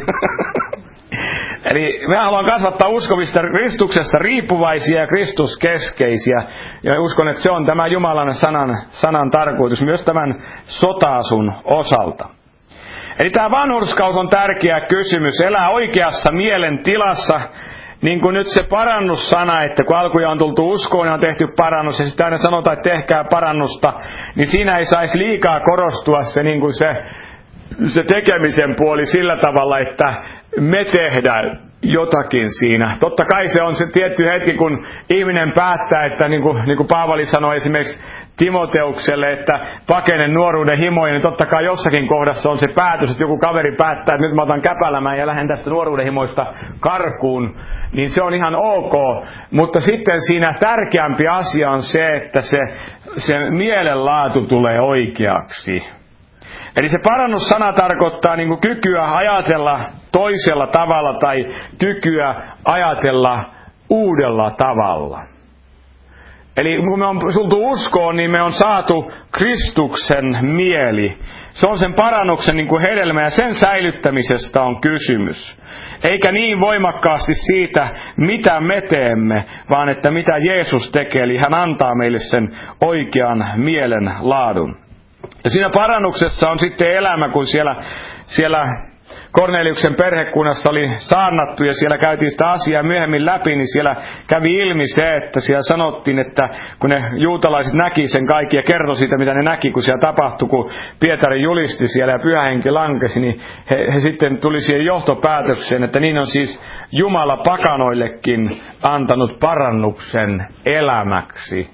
Eli minä haluan kasvattaa uskovista Kristuksesta riippuvaisia ja Kristuskeskeisiä. Ja uskon, että se on tämä Jumalan sanan tarkoitus myös tämän sotaasun osalta. Eli tämä vanhurskaus on tärkeä kysymys. Elää oikeassa mielen tilassa, niin kuin nyt se parannussana, että kun alkuja on tultu uskoon ja on tehty parannus, ja sitten aina sanotaan, että tehkää parannusta, niin siinä ei saisi liikaa korostua se, niin kuin se tekemisen puoli sillä tavalla, että me tehdään jotakin siinä. Totta kai se on se tietty hetki, kun ihminen päättää, että niin kuin Paavali sanoi esimerkiksi Timoteukselle, että pakene nuoruuden himoja, niin totta kai jossakin kohdassa on se päätös, että joku kaveri päättää, että nyt mä otan käpälämään ja lähden tästä nuoruuden himoista karkuun, niin se on ihan ok. Mutta sitten siinä tärkeämpi asia on se, että se mielenlaatu tulee oikeaksi. Eli se parannussana tarkoittaa niin kuin kykyä ajatella toisella tavalla tai kykyä ajatella uudella tavalla. Eli kun me on tultu uskoon, niin me on saatu Kristuksen mieli. Se on sen parannuksen niin kuin hedelmä ja sen säilyttämisestä on kysymys. Eikä niin voimakkaasti siitä, mitä me teemme, vaan että mitä Jeesus tekee. Eli hän antaa meille sen oikean mielen laadun. Ja siinä parannuksessa on sitten elämä, kun siellä Korneliuksen perhekunnassa oli saarnattu ja siellä käytiin sitä asiaa myöhemmin läpi, niin siellä kävi ilmi se, että siellä sanottiin, että kun ne juutalaiset näki sen kaikki ja kertoi siitä, mitä ne näki, kun siellä tapahtui, kun Pietari julisti siellä ja Pyhä Henki lankesi, niin he sitten tuli siihen johtopäätökseen, että niin on siis Jumala pakanoillekin antanut parannuksen elämäksi.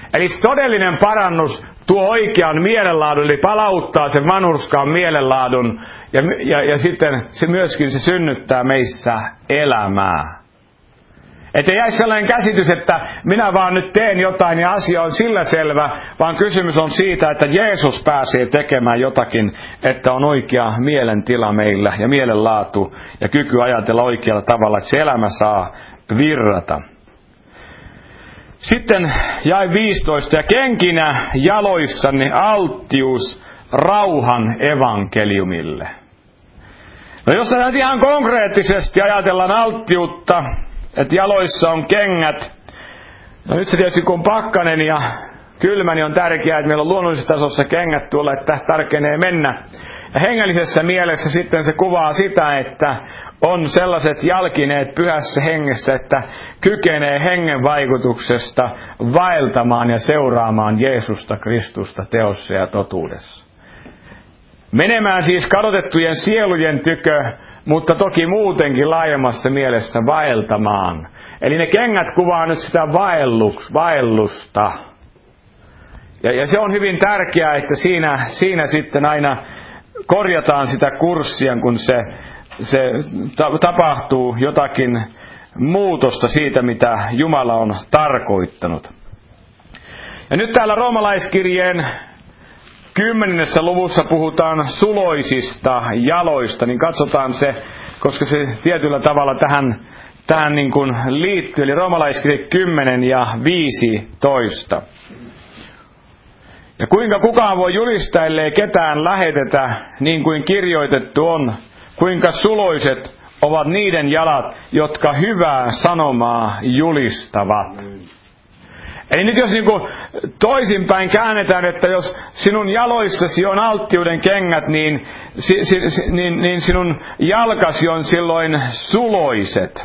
Eli todellinen parannus tuo oikean mielenlaadun, eli palauttaa sen vanhurskaan mielenlaadun, ja sitten se myöskin se synnyttää meissä elämää. Että ei jäisi sellainen käsitys, että minä vaan nyt teen jotain ja asia on sillä selvä, vaan kysymys on siitä, että Jeesus pääsee tekemään jotakin, että on oikea mielentila meillä ja mielenlaatu ja kyky ajatella oikealla tavalla, että se elämä saa virrata. Sitten jae 15, ja kenkinä jaloissanne alttius rauhan evankeliumille. No jos nyt ihan konkreettisesti ajatellaan alttiutta, että jaloissa on kengät. No nyt se tietysti kun on pakkanen ja kylmä, niin on tärkeää, että meillä on luonnollisessa tasossa kengät tuolla, että tarkenee mennä. Ja hengellisessä mielessä sitten se kuvaa sitä, että on sellaiset jalkineet pyhässä hengessä, että kykenee hengen vaikutuksesta vaeltamaan ja seuraamaan Jeesusta Kristusta teossa ja totuudessa. Menemään siis kadotettujen sielujen tykö, mutta toki muutenkin laajemmassa mielessä vaeltamaan. Eli ne kengät kuvaa nyt sitä vaellusta. Ja se on hyvin tärkeää, että siinä sitten aina korjataan sitä kurssia, kun se tapahtuu jotakin muutosta siitä, mitä Jumala on tarkoittanut. Ja nyt täällä roomalaiskirjeen 10. luvussa puhutaan suloisista jaloista, niin katsotaan se, koska se tietyllä tavalla tähän niin kuin liittyy. Eli roomalaiskirje 10 ja 15. Ja kuinka kukaan voi julistaa, ellei ketään lähetetä, niin kuin kirjoitettu on, kuinka suloiset ovat niiden jalat, jotka hyvää sanomaa julistavat. Eli nyt jos toisinpäin käännetään, että jos sinun jaloissasi on alttiuden kengät, niin sinun jalkasi on silloin suloiset.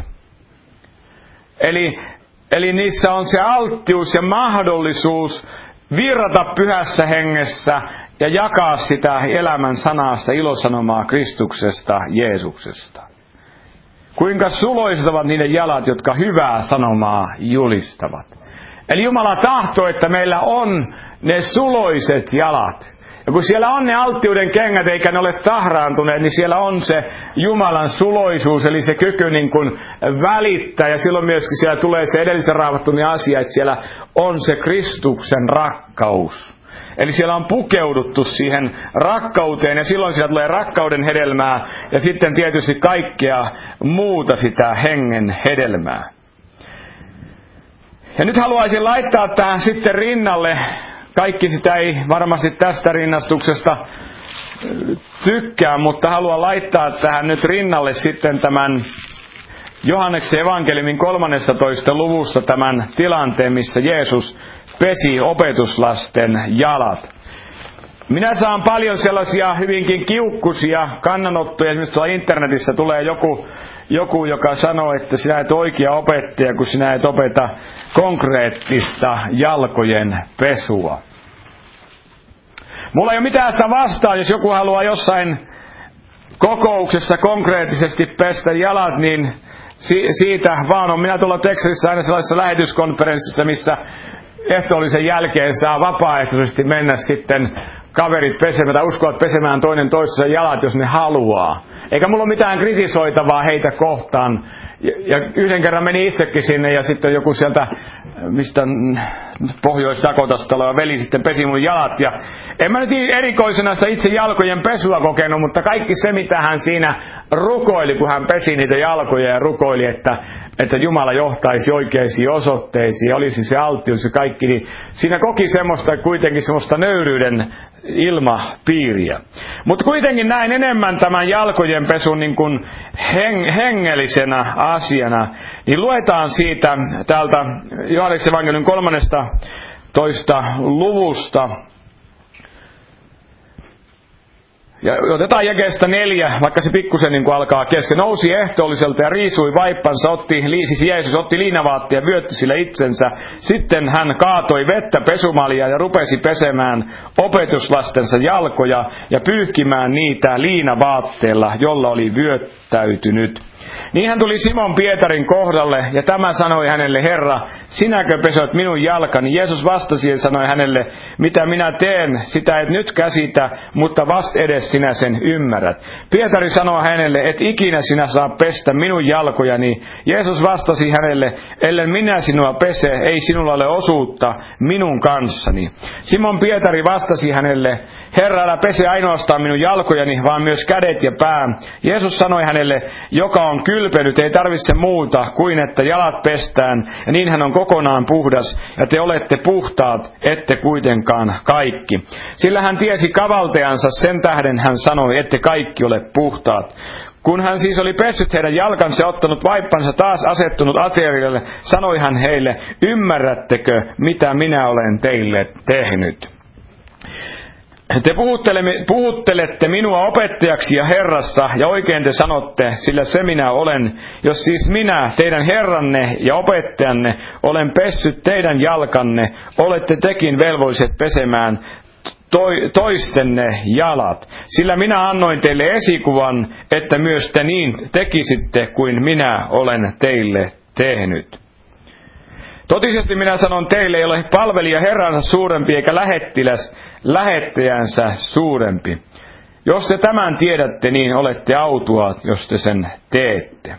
Eli niissä on se alttius ja mahdollisuus virrata pyhässä hengessä ja jakaa sitä elämän sanasta, ilosanomaa Kristuksesta, Jeesuksesta. Kuinka suloiset ovat niiden jalat, jotka hyvää sanomaa julistavat. Eli Jumala tahtoo, että meillä on ne suloiset jalat. Ja kun siellä on ne alttiuden kengät, eikä ne ole tahraantuneet, niin siellä on se Jumalan suloisuus, eli se kyky niin kuin välittää. Ja silloin myöskin siellä tulee se edellisen raamattuinen asia, että siellä on se Kristuksen rakkaus. Eli siellä on pukeuduttu siihen rakkauteen, ja silloin siellä tulee rakkauden hedelmää, ja sitten tietysti kaikkea muuta sitä hengen hedelmää. Ja nyt haluaisin laittaa tähän sitten rinnalle, kaikki sitä ei varmasti tästä rinnastuksesta tykkää, mutta haluan laittaa tähän nyt rinnalle sitten tämän Johanneksen evankeliumin 13. luvusta tämän tilanteen, missä Jeesus pesi opetuslasten jalat. Minä saan paljon sellaisia hyvinkin kiukkuisia kannanottoja, esimerkiksi tuolla internetissä tulee joku, joka sanoo, että sinä et oikea opettaja, kun sinä et opeta konkreettista jalkojen pesua. Mulla ei ole mitään sitä vastaan, jos joku haluaa jossain kokouksessa konkreettisesti pestä jalat, niin siitä vaan on. Minä tuolla Texasissa aina sellaisessa lähetyskonferenssissa, missä ehtoollisen jälkeen saa vapaaehtoisesti mennä sitten kaverit pesemään tai uskovat pesemään toinen toistensa jalat, jos ne haluaa. Eikä mulla ole mitään kritisoitavaa heitä kohtaan. Ja yhden kerran meni itsekin sinne ja sitten joku sieltä, mistä Pohjois-Dakotasta oleva veli sitten pesi mun jalat. Ja en mä nyt erikoisena sitä itse jalkojen pesua kokenut, mutta kaikki se mitä hän siinä rukoili, kun hän pesi niitä jalkoja ja rukoili, että Jumala johtaisi oikeisiin osoitteisiin ja olisi se alttius ja kaikki, niin siinä koki kuitenkin semmoista nöyryyden ilmapiiriä. Mutta kuitenkin näin enemmän tämän jalkojen pesun niin kuin hengellisenä asiana, niin luetaan siitä täältä Johanneksen evankeliumin 13. luvusta. Ja otetaan jakeesta 4, vaikka se pikkusen niin kuin alkaa kesken. Nousi ehtoolliselta ja riisui vaippansa, liisisi Jeesus, otti liinavaattia ja vyötti sille itsensä. Sitten hän kaatoi vettä pesumaljaa ja rupesi pesemään opetuslastensa jalkoja ja pyyhkimään niitä liinavaatteella, jolla oli vyöttäytynyt. Niin hän tuli Simon Pietarin kohdalle, ja tämä sanoi hänelle, Herra, sinäkö pesot minun jalkani? Jeesus vastasi ja sanoi hänelle, mitä minä teen, sitä et nyt käsitä, mutta vast edes sinä sen ymmärrät. Pietari sanoi hänelle, et ikinä sinä saa pestä minun jalkojani. Jeesus vastasi hänelle, ellen minä sinua pese, ei sinulla ole osuutta minun kanssani. Simon Pietari vastasi hänelle, Herra, älä pese ainoastaan minun jalkojani, vaan myös kädet ja pää. Jeesus sanoi hänelle, joka on kylpenyt, ei tarvitse muuta kuin että jalat pestään, ja niin hän on kokonaan puhdas, ja te olette puhtaat, ette kuitenkaan kaikki. Sillä hän tiesi kavaltajansa, sen tähden hän sanoi, ette kaikki ole puhtaat. Kun hän siis oli pessyt heidän jalkansa ja ottanut vaippansa taas asettunut aterialle, sanoi hän heille, ymmärrättekö, mitä minä olen teille tehnyt? Te puhuttelette minua opettajaksi ja Herrassa, ja oikein te sanotte, sillä se minä olen. Jos siis minä, teidän Herranne ja opettajanne, olen pessyt teidän jalkanne, olette tekin velvolliset pesemään toistenne jalat. Sillä minä annoin teille esikuvan, että myös te niin tekisitte kuin minä olen teille tehnyt. Totisesti minä sanon teille, ei ole palvelija Herransa suurempi eikä lähettiläs lähettäjänsä suurempi. Jos te tämän tiedätte, niin olette autuaat, jos te sen teette.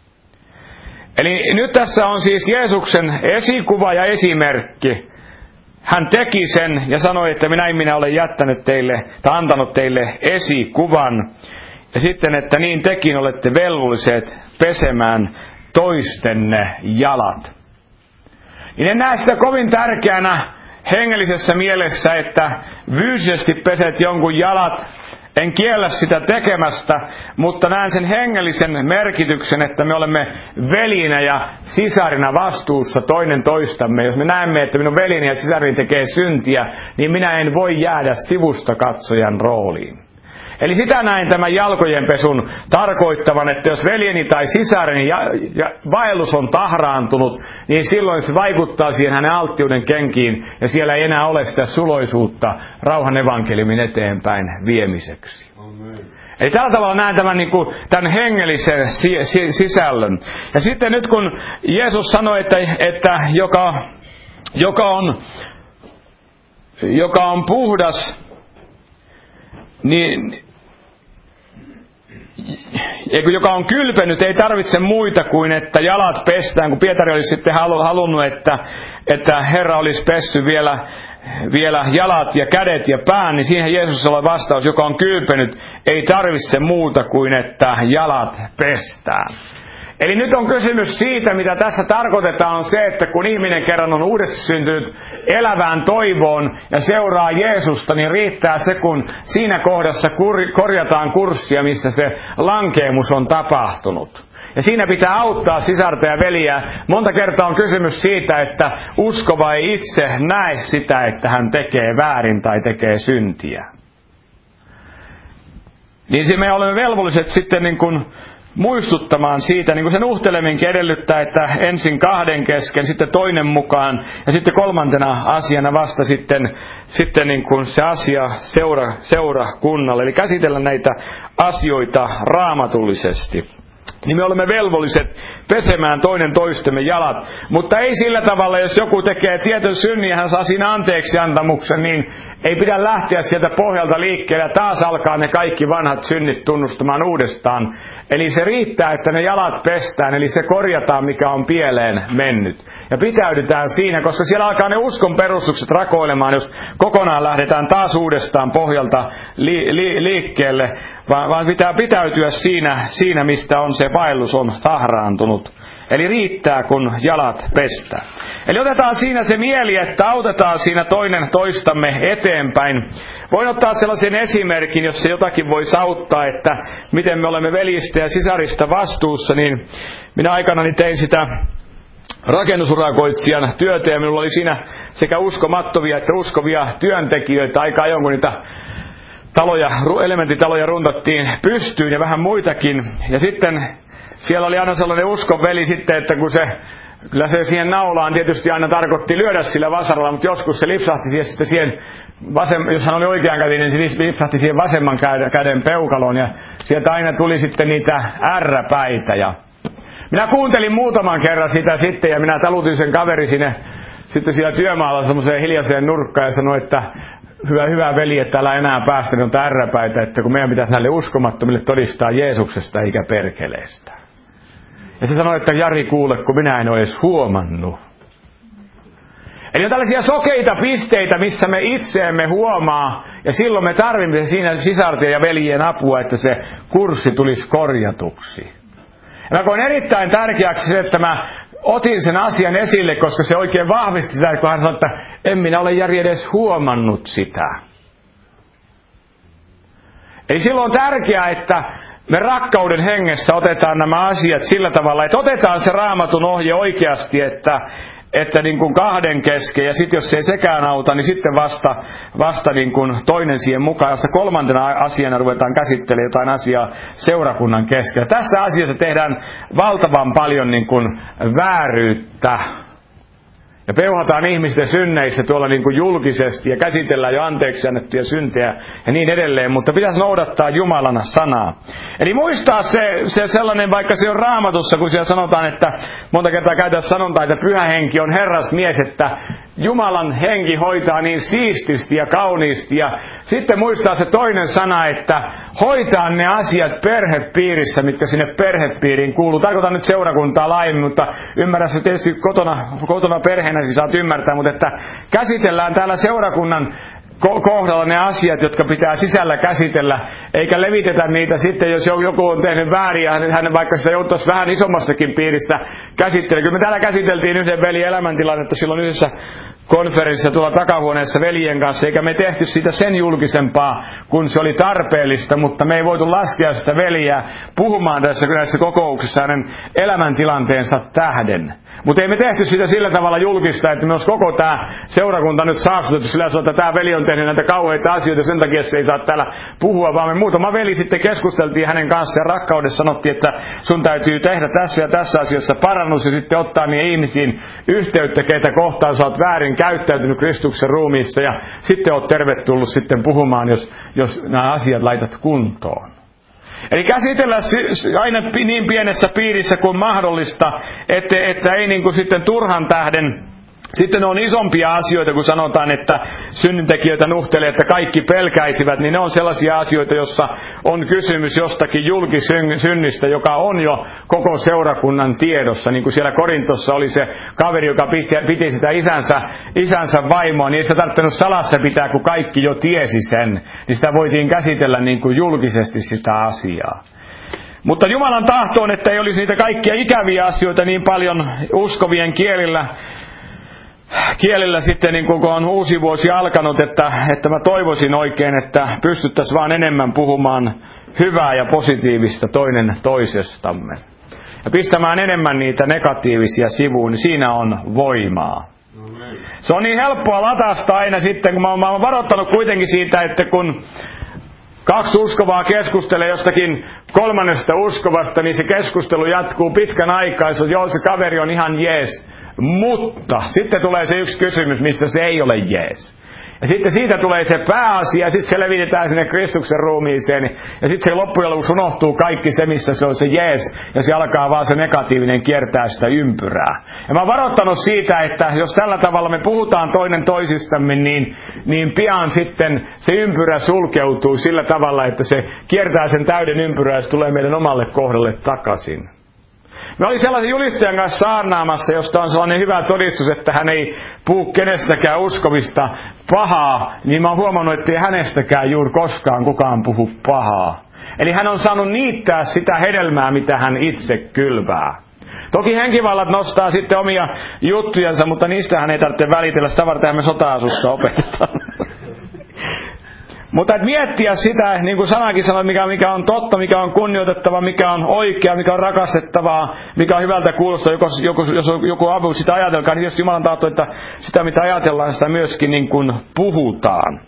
Eli nyt tässä on siis Jeesuksen esikuva ja esimerkki. Hän teki sen ja sanoi, että minä olen jättänyt teille tai antanut teille esikuvan. Ja sitten, että niin tekin olette velvolliset pesemään toistenne jalat. Niin en näe sitä kovin tärkeänä hengellisessä mielessä, että fyysisesti peset jonkun jalat. En kiellä sitä tekemästä, mutta näen sen hengellisen merkityksen, että me olemme velinä ja sisarina vastuussa toinen toistamme. Jos me näemme, että minun veljeni ja sisarini tekee syntiä, niin minä en voi jäädä sivusta katsojan rooliin. Eli sitä näin tämän jalkojen pesun tarkoittavan, että jos veljeni tai sisareni vaellus on tahraantunut, niin silloin se vaikuttaa siihen hänen alttiuden kenkiin, ja siellä ei enää ole sitä suloisuutta rauhan evankeliumin eteenpäin viemiseksi. Amen. Eli tällä tavalla näen tämän hengellisen sisällön. Ja sitten nyt kun Jeesus sanoi, että joka on puhdas, niin joka on kylpenyt, ei tarvitse muita kuin että jalat pestään, kun Pietari olisi sitten halunnut, että Herra olisi pessy vielä jalat ja kädet ja pään, niin siihen Jeesus oli vastaus, joka on kylpenyt, ei tarvitse muuta kuin että jalat pestään. Eli nyt on kysymys siitä, mitä tässä tarkoitetaan, on se, että kun ihminen kerran on uudesti syntynyt elävään toivoon ja seuraa Jeesusta, niin riittää se, kun siinä kohdassa korjataan kurssia, missä se lankeemus on tapahtunut. Ja siinä pitää auttaa sisarta ja veliä. Monta kertaa on kysymys siitä, että uskova ei itse näe sitä, että hän tekee väärin tai tekee syntiä. Niin me olemme velvolliset sitten muistuttamaan siitä, niin kuin se nuhteleminkin edellyttää, että ensin kahden kesken, sitten toinen mukaan, ja sitten kolmantena asiana vasta sitten niin kuin se asia seurakunnalle. Eli käsitellä näitä asioita raamatullisesti. Niin me olemme velvolliset pesemään toinen toistemme jalat. Mutta ei sillä tavalla, jos joku tekee tietyn synnin ja hän saa siinä anteeksiantamuksen, niin ei pidä lähteä sieltä pohjalta liikkeelle ja taas alkaa ne kaikki vanhat synnit tunnustamaan uudestaan. Eli se riittää, että ne jalat pestään, eli se korjataan, mikä on pieleen mennyt. Ja pitäydytään siinä, koska siellä alkaa ne uskon perustukset rakoilemaan, jos kokonaan lähdetään taas uudestaan pohjalta liikkeelle, vaan pitää pitäytyä siinä, mistä on se vaellus on tahraantunut. Eli riittää, kun jalat pestään. Eli otetaan siinä se mieli, että autetaan siinä toinen toistamme eteenpäin. Voin ottaa sellaisen esimerkin, jos se jotakin voisi auttaa, että miten me olemme veljistä ja sisarista vastuussa, niin minä aikanani tein sitä rakennusurakoitsijan työtä, ja minulla oli siinä sekä uskomattomia että uskovia työntekijöitä. Aika ajoin, kun niitä elementitaloja runtattiin pystyyn ja vähän muitakin. Ja sitten siellä oli aina sellainen uskonveli sitten, että kun se kyllä se siihen naulaan tietysti aina tarkoitti lyödä sillä vasaralla, mutta joskus se lipsahti sitten siihen jos hän oli oikeankätinen, niin se lipsahti siihen vasemman käden peukaloon ja sieltä aina tuli sitten niitä ärräpäitä. Ja minä kuuntelin muutaman kerran sitä sitten ja minä talutin sen kaveri sinne sitten siellä työmaalla semmoiseen hiljaiseen nurkkaan ja sanoi, että hyvä veli, että älä enää päästä noita ärräpäitä, että kun meidän pitäisi näille uskomattomille todistaa Jeesuksesta eikä perkeleestä. Ja se sanoi, että Jari kuule, kun minä en ole edes huomannut. Eli on tällaisia sokeita pisteitä, missä me itseemme huomaa, ja silloin me tarvitsemme siinä sisartien ja veljien apua, että se kurssi tulisi korjatuksi. Ja mä koen erittäin tärkeäksi se, että mä otin sen asian esille, koska se oikein vahvisti sitä, kun hän sanoi, että en minä ole Jari edes huomannut sitä. Eli silloin on tärkeää, että me rakkauden hengessä otetaan nämä asiat sillä tavalla, että otetaan se Raamatun ohje oikeasti, että niin kuin kahden kesken, ja sitten jos se ei sekään auta, niin sitten vasta niin kuin toinen siihen mukaan, josta kolmantena asiana ruvetaan käsittelemään jotain asiaa seurakunnan keskellä. Tässä asiassa tehdään valtavan paljon niin kuin vääryyttä. Ja peuhataan ihmisten synneissä tuolla niin kuin julkisesti ja käsitellään jo anteeksi annettuja syntejä ja niin edelleen, mutta pitäisi noudattaa Jumalan sanaa. Eli muistaa se sellainen, vaikka se on Raamatussa, kun siellä sanotaan, että monta kertaa käytetään sanontaa, että pyhä henki on herrasmies, että Jumalan henki hoitaa niin siististi ja kauniisti. Ja sitten muistaa se toinen sana, että hoitaa ne asiat perhepiirissä, mitkä sinne perhepiiriin kuuluu. Tarkoitan nyt seurakuntaa laajemmin, mutta ymmärrä se tietysti kotona perheenä, niin saat ymmärtää, mutta että käsitellään täällä seurakunnan kohdalla ne asiat, jotka pitää sisällä käsitellä, eikä levitetä niitä sitten, jos joku on tehnyt väärin ja hän vaikka sitä joutuisi vähän isommassakin piirissä käsittelemään. Kyllä me täällä käsiteltiin yhden veljen elämäntilannetta silloin yhdessä konferenssissa tuolla takahuoneessa veljen kanssa, eikä me tehty siitä sen julkisempaa, kun se oli tarpeellista, mutta me ei voitu laskea sitä veljeä puhumaan näissä kokouksissa hänen elämäntilanteensa tähden. Mutta ei me tehty sitä sillä tavalla julkista, että myös koko tämä seurakunta nyt saastutettu sillä tavalla, että tämä veli on tehnyt näitä kauheita asioita, sen takia se ei saa täällä puhua, vaan me muutama veli sitten keskusteltiin hänen kanssaan ja rakkaudessa sanottiin, että sun täytyy tehdä tässä ja tässä asiassa parannus ja sitten ottaa niihin ihmisiin yhteyttä, keitä kohtaan sä oot väärin käyttäytynyt Kristuksen ruumiissa ja sitten oot tervetullut sitten puhumaan, jos nämä asiat laitat kuntoon. Eli käsitellä aina niin pienessä piirissä kuin mahdollista, että ei niin kuin sitten turhan tähden. Sitten on isompia asioita, kun sanotaan, että synnintekijöitä nuhtelee, että kaikki pelkäisivät, niin ne on sellaisia asioita, jossa on kysymys jostakin julkisynnistä, joka on jo koko seurakunnan tiedossa. Niin kuin siellä Korintossa oli se kaveri, joka piti sitä isänsä vaimoa, niin ei sitä tarvinnut salassa pitää, kun kaikki jo tiesi sen. Niin sitä voitiin käsitellä niin kuin julkisesti sitä asiaa. Mutta Jumalan tahto on, että ei olisi niitä kaikkia ikäviä asioita niin paljon uskovien kielillä sitten, niin kun on uusi vuosi alkanut, että mä toivoisin oikein, että pystyttäisiin vaan enemmän puhumaan hyvää ja positiivista toinen toisestamme. Ja pistämään enemmän niitä negatiivisia sivuun, niin siinä on voimaa. Se on niin helppoa latasta aina sitten, kun mä oon varoittanut kuitenkin siitä, että kun kaksi uskovaa keskustelee jostakin kolmannesta uskovasta, niin se keskustelu jatkuu pitkän aikaa, joo se kaveri on ihan jees. Mutta sitten tulee se yksi kysymys, missä se ei ole jees. Ja sitten siitä tulee se pääasia, ja sitten se levitetään sinne Kristuksen ruumiiseen. Ja sitten se loppujen lopuksi unohtuu kaikki se, missä se on se jees. Ja se alkaa vaan se negatiivinen kiertää sitä ympyrää. Ja mä oon varoittanut siitä, että jos tällä tavalla me puhutaan toinen toisistamme, niin pian sitten se ympyrä sulkeutuu sillä tavalla, että se kiertää sen täyden ympyrää ja se tulee meidän omalle kohdalle takaisin. Me oli sellaisen julistajan kanssa saarnaamassa, josta on sellainen hyvä todistus, että hän ei puhu kenestäkään uskovista pahaa, niin mä oon huomannut, että ei hänestäkään juuri koskaan kukaan puhu pahaa. Eli hän on saanut niittää sitä hedelmää, mitä hän itse kylvää. Toki henkivallat nostaa sitten omia juttujansa, mutta niistä hän ei tarvitse välitellä, sitä varten me sota-asusta opetetaan. Mutta miettiä sitä, niin kuin sanakin sanoo, mikä on totta, mikä on kunnioitettava, mikä on oikea, mikä on rakastettavaa, mikä on hyvältä kuulostaa, jos on joku apu, sitä ajatelkaa, niin jos Jumalan tahto, että sitä mitä ajatellaan, sitä myöskin niin kuin puhutaan.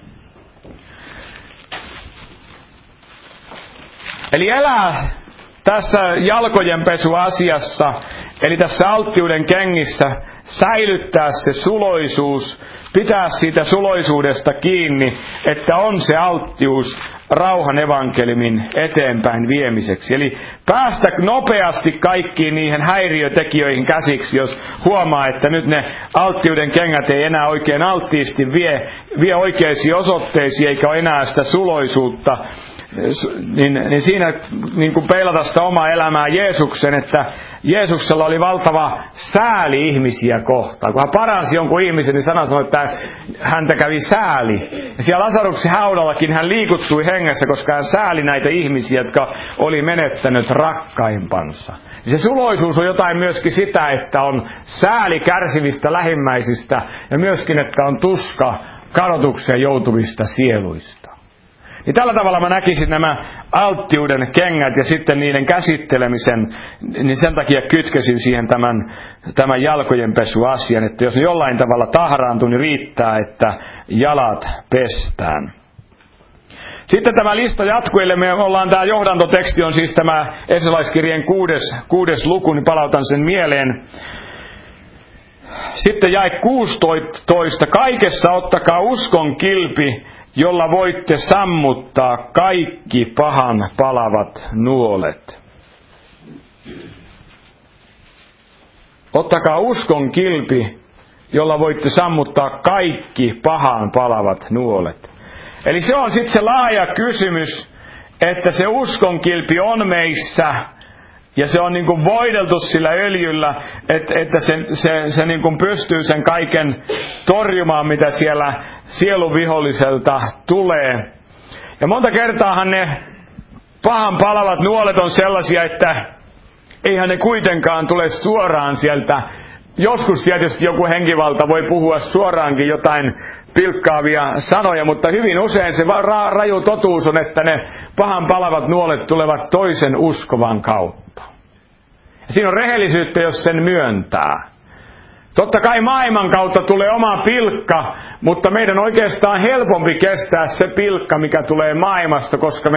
Eli elää tässä jalkojenpesuasiassa eli tässä alttiuden kengissä säilyttää se suloisuus, pitää siitä suloisuudesta kiinni, että on se alttius rauhan evankeliumin eteenpäin viemiseksi. Eli päästä nopeasti kaikkiin niihin häiriötekijöihin käsiksi, jos huomaa, että nyt ne alttiuden kengät ei enää oikein alttiisti vie oikeisiin osoitteisiin, eikä ole enää sitä suloisuutta. Niin siinä niin kuin peilata sitä omaa elämää Jeesuksen, että Jeesuksella oli valtava sääli ihmisiä kohtaan. Kun hän paransi jonkun ihmisen, niin sana sanoi, että häntä kävi sääli. Ja siellä Lasaruksen haudallakin hän liikuttui hengessä, koska hän sääli näitä ihmisiä, jotka oli menettänyt rakkaimpansa. Ja se suloisuus on jotain myöskin sitä, että on sääli kärsivistä lähimmäisistä ja myöskin, että on tuska kadotukseen joutuvista sieluista. Niin tällä tavalla mä näkisin nämä alttiuden kengät ja sitten niiden käsittelemisen, niin sen takia kytkesin siihen tämän jalkojenpesuasian, että jos ne jollain tavalla tahraantuu, niin riittää, että jalat pestään. Sitten tämä lista jatkuu, me ollaan tämä johdantoteksti on siis tämä Efesolaiskirjeen 6. luku, niin palautan sen mieleen. Sitten jae 16, kaikessa ottakaa uskon kilpi, jolla voitte sammuttaa kaikki pahan palavat nuolet. Ottakaa uskon kilpi, jolla voitte sammuttaa kaikki pahan palavat nuolet. Eli se on sitten se laaja kysymys, että se uskon kilpi on meissä, ja se on niin kuin voideltu sillä öljyllä, että se niin kuin pystyy sen kaiken torjumaan, mitä siellä sieluviholliselta tulee. Ja monta kertaahan ne pahan palavat nuolet on sellaisia, että eihän ne kuitenkaan tule suoraan sieltä. Joskus tietysti joku henkivalta voi puhua suoraankin jotain pilkkaavia sanoja, mutta hyvin usein se raju totuus on, että ne pahan palavat nuolet tulevat toisen uskovan kautta. Ja siinä on rehellisyyttä, jos sen myöntää. Totta kai maailman kautta tulee oma pilkka, mutta meidän oikeastaan helpompi kestää se pilkka, mikä tulee maailmasta, koska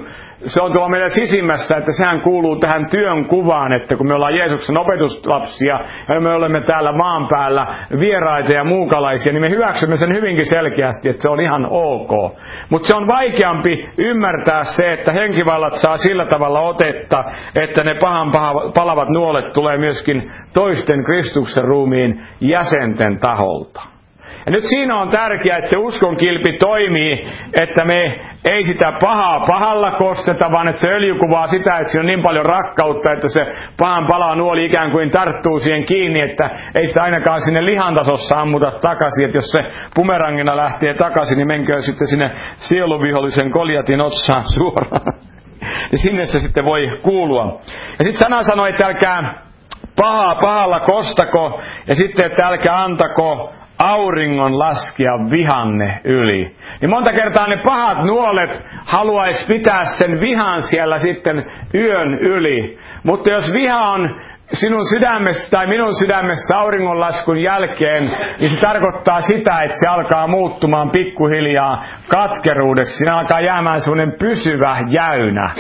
se on tuolla meidän sisimmässä, että sehän kuuluu tähän työn kuvaan, että kun me ollaan Jeesuksen opetuslapsia ja me olemme täällä maan päällä vieraita ja muukalaisia, niin me hyväksymme sen hyvinkin selkeästi, että se on ihan ok. Mutta se on vaikeampi ymmärtää se, että henkivallat saa sillä tavalla otetta, että ne pahan palavat nuolet tulee myöskin toisten Kristuksen ruumiin jäsenten taholta. Ja nyt siinä on tärkeää, että se uskonkilpi toimii, että me ei sitä pahaa pahalla kosteta, vaan että se öljy kuvaa sitä, että siinä on niin paljon rakkautta, että se pahan pala nuoli ikään kuin tarttuu siihen kiinni, että ei sitä ainakaan sinne lihan tasossa ammuta takaisin, että jos se bumerangina lähtee takaisin, niin menkö sitten sinne sieluvihollisen Goljatin otsaan suoraan. Ja sinne se sitten voi kuulua. Ja sitten sana sanoi, että älkää pahaa pahalla kostako, ja sitten, että älkää antako auringon laskea vihanne yli. Niin monta kertaa ne pahat nuolet haluaisi pitää sen vihan siellä sitten yön yli. Mutta jos viha on sinun sydämessä tai minun sydämessä auringonlaskun jälkeen, niin se tarkoittaa sitä, että se alkaa muuttumaan pikkuhiljaa katkeruudeksi. Siinä alkaa jäämään semmoinen pysyvä jäynä.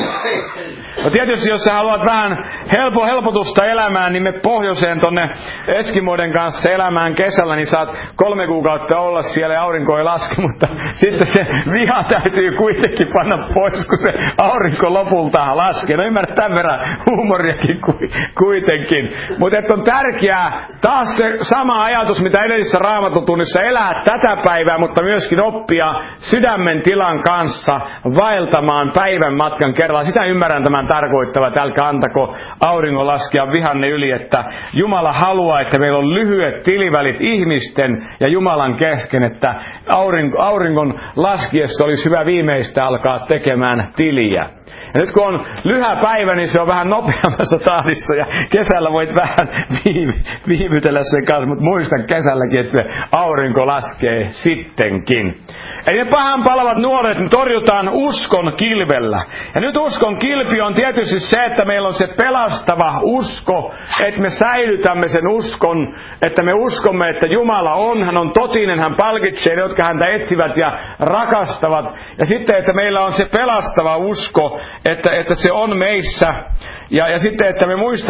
No tietysti, jos sä haluat vähän helpotusta elämään, niin me pohjoiseen tonne Eskimoiden kanssa elämään kesällä, niin saat 3 kuukautta olla siellä ja aurinko ei laske, mutta sitten se viha täytyy kuitenkin panna pois, kun se aurinko lopulta laskee. No ymmärrät tämän verran huumoriakin kuitenkin. Mutta on tärkeää taas se sama ajatus, mitä edellisessä Raamattutunnissa elää tätä päivää, mutta myöskin oppia sydämen tilan kanssa vaeltamaan päivän matkan kerralla. Sitä ymmärrän tämän tarkoittavan, että älkää antako auringon laskea vihanne yli, että Jumala haluaa, että meillä on lyhyet tilivälit ihmisten ja Jumalan kesken, että auringon laskiessa olisi hyvä viimeistä alkaa tekemään tiliä. Ja nyt kun on lyhä päivä, niin se on vähän nopeammassa tahdissa ja kesällä voit vähän viivytellä sen kanssa, mutta muista kesälläkin, että se aurinko laskee sittenkin. Eli ne pahan palavat nuoret torjutaan uskon kilvellä. Ja nyt uskon kilpi on tietysti se, että meillä on se pelastava usko, että me säilytämme sen uskon, että me uskomme, että Jumala on, hän on totinen, hän palkitsee ne, jotka häntä etsivät ja rakastavat. Ja sitten, että meillä on se pelastava usko, että se on meissä. Ja sitten, että me muistamme, että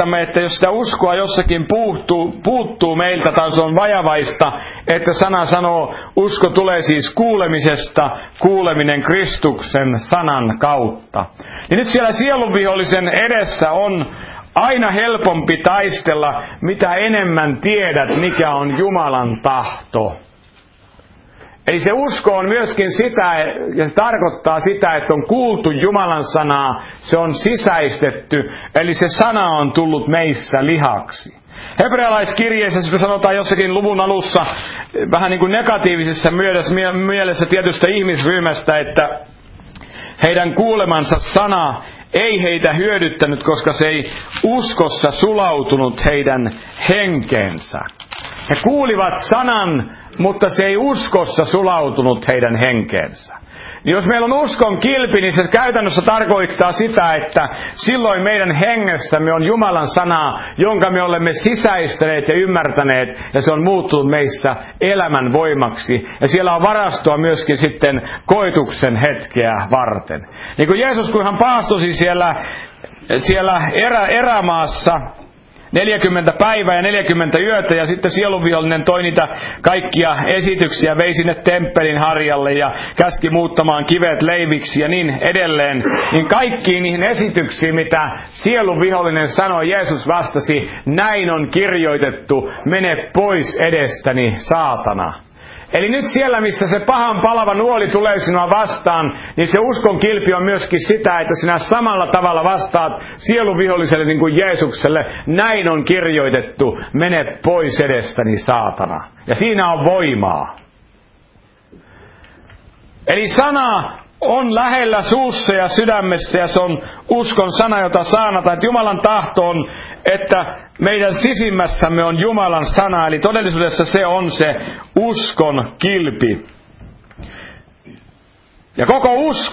jos sitä uskoa jossakin puuttuu meiltä tai se on vajavaista, että sana sanoo, usko tulee siis kuulemisesta, kuuleminen Kristuksen sanan kautta. Ja nyt siellä sielunvihollisen edessä on aina helpompi taistella, mitä enemmän tiedät, mikä on Jumalan tahto. Eli se usko on myöskin sitä, ja se tarkoittaa sitä, että on kuultu Jumalan sanaa, se on sisäistetty, eli se sana on tullut meissä lihaksi. Hebrealaiskirjeessä sitä sanotaan jossakin luvun alussa, vähän niin kuin negatiivisessa mielessä tietystä ihmisryhmästä, että heidän kuulemansa sana ei heitä hyödyttänyt, koska se ei uskossa sulautunut heidän henkeensä. He kuulivat sanan, mutta se ei uskossa sulautunut heidän henkeensä. Niin jos meillä on uskon kilpi, niin se käytännössä tarkoittaa sitä, että silloin meidän hengessämme on Jumalan sanaa, jonka me olemme sisäistäneet ja ymmärtäneet, ja se on muuttunut meissä elämän voimaksi. Ja siellä on varastoa myöskin sitten koetuksen hetkeä varten. Niin kuin Jeesus, kun hän paastosi siellä erämaassa, 40 päivää ja 40 yötä, ja sitten sielunvihollinen toi niitä kaikkia esityksiä, vei sinne temppelin harjalle ja käski muuttamaan kivet leiviksi ja niin edelleen. Niin kaikkiin niihin esityksiin, mitä sielunvihollinen sanoi, Jeesus vastasi, näin on kirjoitettu, mene pois edestäni, saatana. Eli nyt siellä, missä se pahan palava nuoli tulee sinua vastaan, niin se uskon kilpi on myöskin sitä, että sinä samalla tavalla vastaat sieluviholliselle niin kuin Jeesukselle. Näin on kirjoitettu, mene pois edestäni, saatana. Ja siinä on voimaa. Eli sana on lähellä suussa ja sydämessä, ja se on uskon sana, jota saanataan. Että Jumalan tahto on, että meidän sisimmässämme on Jumalan sana, eli todellisuudessa se on se uskon kilpi. Ja koko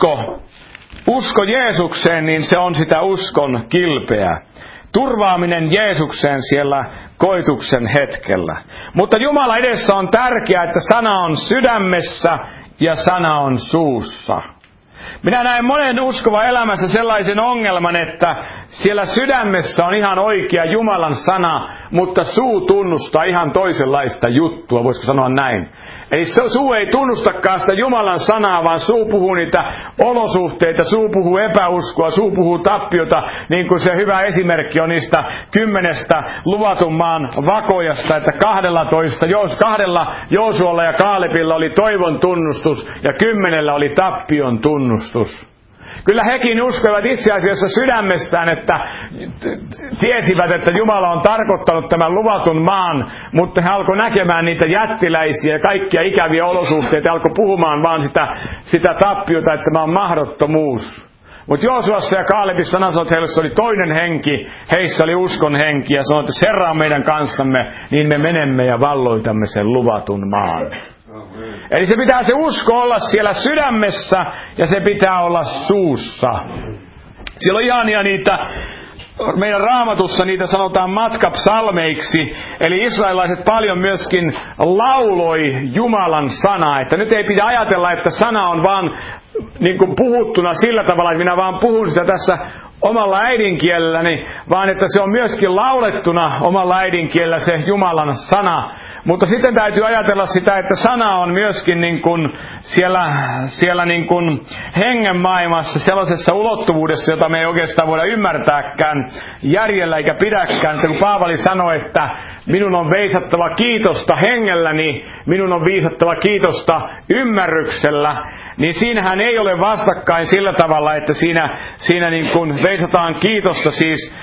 usko Jeesukseen, niin se on sitä uskon kilpeä. Turvaaminen Jeesukseen siellä koituksen hetkellä. Mutta Jumala edessä on tärkeää, että sana on sydämessä ja sana on suussa. Minä näen monen uskovan elämässä sellaisen ongelman, että siellä sydämessä on ihan oikea Jumalan sana, mutta suu tunnustaa ihan toisenlaista juttua, voisiko sanoa näin. Eli suu ei tunnustakaan sitä Jumalan sanaa, vaan suu puhuu niitä olosuhteita, suu puhuu epäuskoa, suu puhuu tappiota, niin kuin se hyvä esimerkki on niistä 10 luvatun maan vakojasta, että 12 Joosualla ja Kaalebilla oli toivon tunnustus ja 10 oli tappion tunnustus. Kyllä hekin uskoivat itse asiassa sydämessään, että tiesivät, että Jumala on tarkoittanut tämän luvatun maan, mutta he alkoi näkemään niitä jättiläisiä ja kaikkia ikäviä olosuhteita ja alkoi puhumaan vaan sitä tappiota, että tämä on mahdottomuus. Mutta Joosuassa ja Kaalebissa sanoi, että heillä oli toinen henki, heissä oli uskon henki ja sanoi, että jos Herra on meidän kanssamme, niin me menemme ja valloitamme sen luvatun maan. Eli se pitää se usko olla siellä sydämessä ja se pitää olla suussa. Siellä on ihania niitä, meidän Raamatussa niitä sanotaan matkapsalmeiksi, eli israelilaiset paljon myöskin lauloi Jumalan sanaa. Että nyt ei pidä ajatella, että sana on vaan niin kuin puhuttuna sillä tavalla, että minä vaan puhun sitä tässä omalla äidinkielelläni, vaan että se on myöskin laulettuna omalla äidinkielellä se Jumalan sana. Mutta sitten täytyy ajatella sitä, että sana on myöskin niin kuin siellä niin kuin hengen maailmassa sellaisessa ulottuvuudessa, jota me ei oikeastaan voida ymmärtääkään järjellä eikä pidäkään. Että kun Paavali sanoi, että minun on veisattava kiitosta hengelläni, minun on viisattava kiitosta ymmärryksellä, niin siinähän ei ole vastakkain sillä tavalla, että siinä niin kuin veisataan kiitosta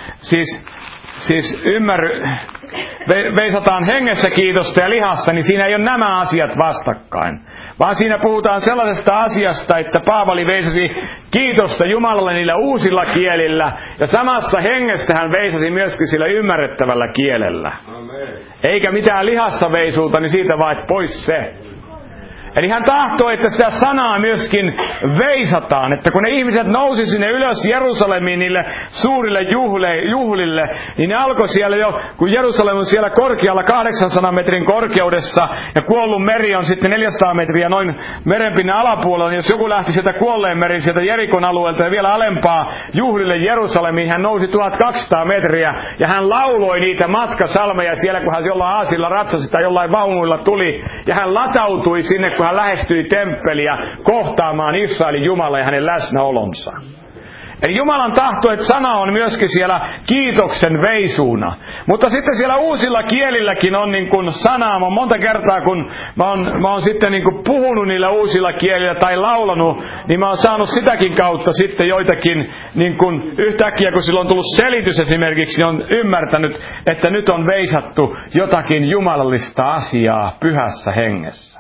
veisataan hengessä kiitosta ja lihassa, niin siinä ei ole nämä asiat vastakkain. Vaan siinä puhutaan sellaisesta asiasta, että Paavali veisasi kiitosta Jumalalle niillä uusilla kielillä, ja samassa hengessä hän veisasi myöskin sillä ymmärrettävällä kielellä. Amen. Eikä mitään lihassa veisuuta, niin siitä vaan pois se. Eli hän tahtoi, että sitä sanaa myöskin veisataan. Että kun ne ihmiset nousi sinne ylös Jerusalemiin niille suurille juhlille, niin ne alkoi siellä jo, kun Jerusalem on siellä korkealla 800 metrin korkeudessa, ja kuollut meri on sitten 400 metriä noin merenpinnan alapuolella, niin jos joku lähti sieltä kuolleen merin, sieltä Jerikon alueelta ja vielä alempaa juhlille Jerusalemiin, hän nousi 1200 metriä, ja hän lauloi niitä matkasalmeja siellä, kun hän jollain aasilla ratsasi tai jollain vaunuilla tuli, ja hän latautui sinne, kun hän lähestyi temppeliä kohtaamaan Israelin Jumala ja hänen läsnäolonsa. Eli Jumalan tahto, että sana on myöskin siellä kiitoksen veisuuna. Mutta sitten siellä uusilla kielilläkin on niin kuin sanaa. Monta kertaa, kun mä oon sitten niin kuin puhunut niillä uusilla kielillä tai laulanut, niin mä oon saanut sitäkin kautta sitten joitakin, niin kuin yhtäkkiä kun silloin on tullut selitys esimerkiksi, niin on ymmärtänyt, että nyt on veisattu jotakin jumalallista asiaa pyhässä hengessä.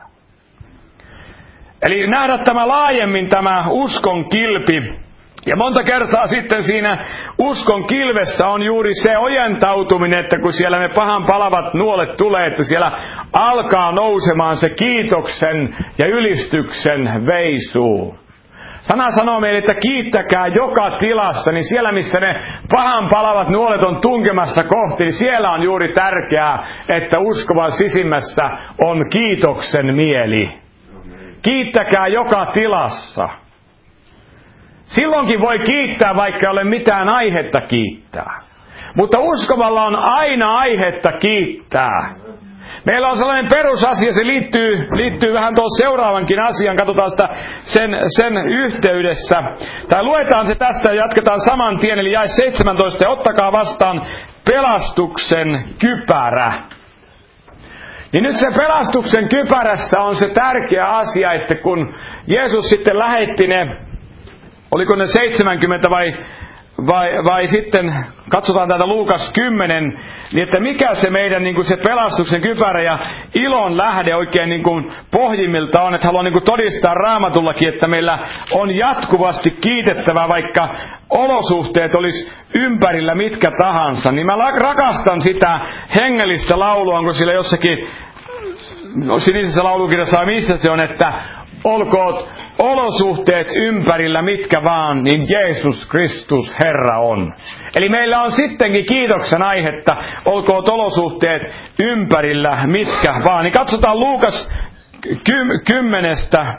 Eli nähdä tämä laajemmin, tämä uskon kilpi. Ja monta kertaa sitten siinä uskon kilvessä on juuri se ojentautuminen, että kun siellä ne pahan palavat nuolet tulee, että siellä alkaa nousemaan se kiitoksen ja ylistyksen veisuu. Sana sanoo meille, että kiittäkää joka tilassa, niin siellä missä ne pahan palavat nuolet on tunkemassa kohti, niin siellä on juuri tärkeää, että uskovan sisimmässä on kiitoksen mieli. Kiittäkää joka tilassa. Silloinkin voi kiittää, vaikka ei ole mitään aihetta kiittää. Mutta uskovalla on aina aihetta kiittää. Meillä on sellainen perusasia, se liittyy vähän tuon seuraavankin asian, katsotaan sitä sen yhteydessä. Tai luetaan se tästä ja jatketaan saman tien, eli jae 17, ja ottakaa vastaan pelastuksen kypärä. Niin nyt se pelastuksen kypärässä on se tärkeä asia, että kun Jeesus sitten lähetti ne, oliko ne 70 vai sitten, katsotaan täältä Luukas 10, niin että mikä se meidän niin kuin se pelastuksen kypärä ja ilon lähde oikein niin kuin pohjimmilta on, että haluan niin kuin todistaa Raamatullakin, että meillä on jatkuvasti kiitettävää, vaikka olosuhteet olisi ympärillä mitkä tahansa. Niin mä rakastan sitä hengellistä laulua, onko sillä jossakin sinisessä laulukirjassa vai missä se on, että olkoot olosuhteet ympärillä mitkä vaan, niin Jeesus Kristus Herra on. Eli meillä on sittenkin kiitoksen aihetta, olkoot olosuhteet ympärillä mitkä vaan. Niin katsotaan Luukas 10.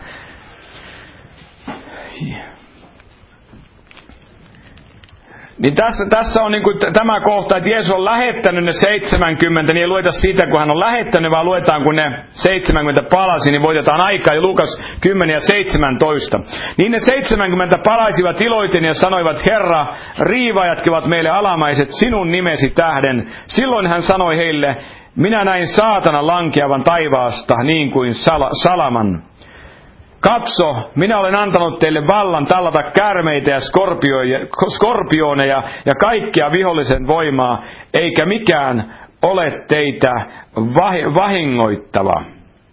Niin tässä on niin kuin tämä kohta, että Jeesus on lähettänyt ne 70, niin ei lueta siitä, kun hän on lähettänyt, vaan luetaan, kun ne 70 palasi, niin voitetaan aikaa, ja Luukas 10 ja 17. Niin ne 70 palaisivat iloiten ja sanoivat, Herra, riivaajatkin ovat meille alamaiset sinun nimesi tähden. Silloin hän sanoi heille, minä näin saatanan lankeavan taivaasta niin kuin salaman. Katso, minä olen antanut teille vallan tallata käärmeitä ja skorpioneja ja kaikkia vihollisen voimaa, eikä mikään ole teitä vahingoittava.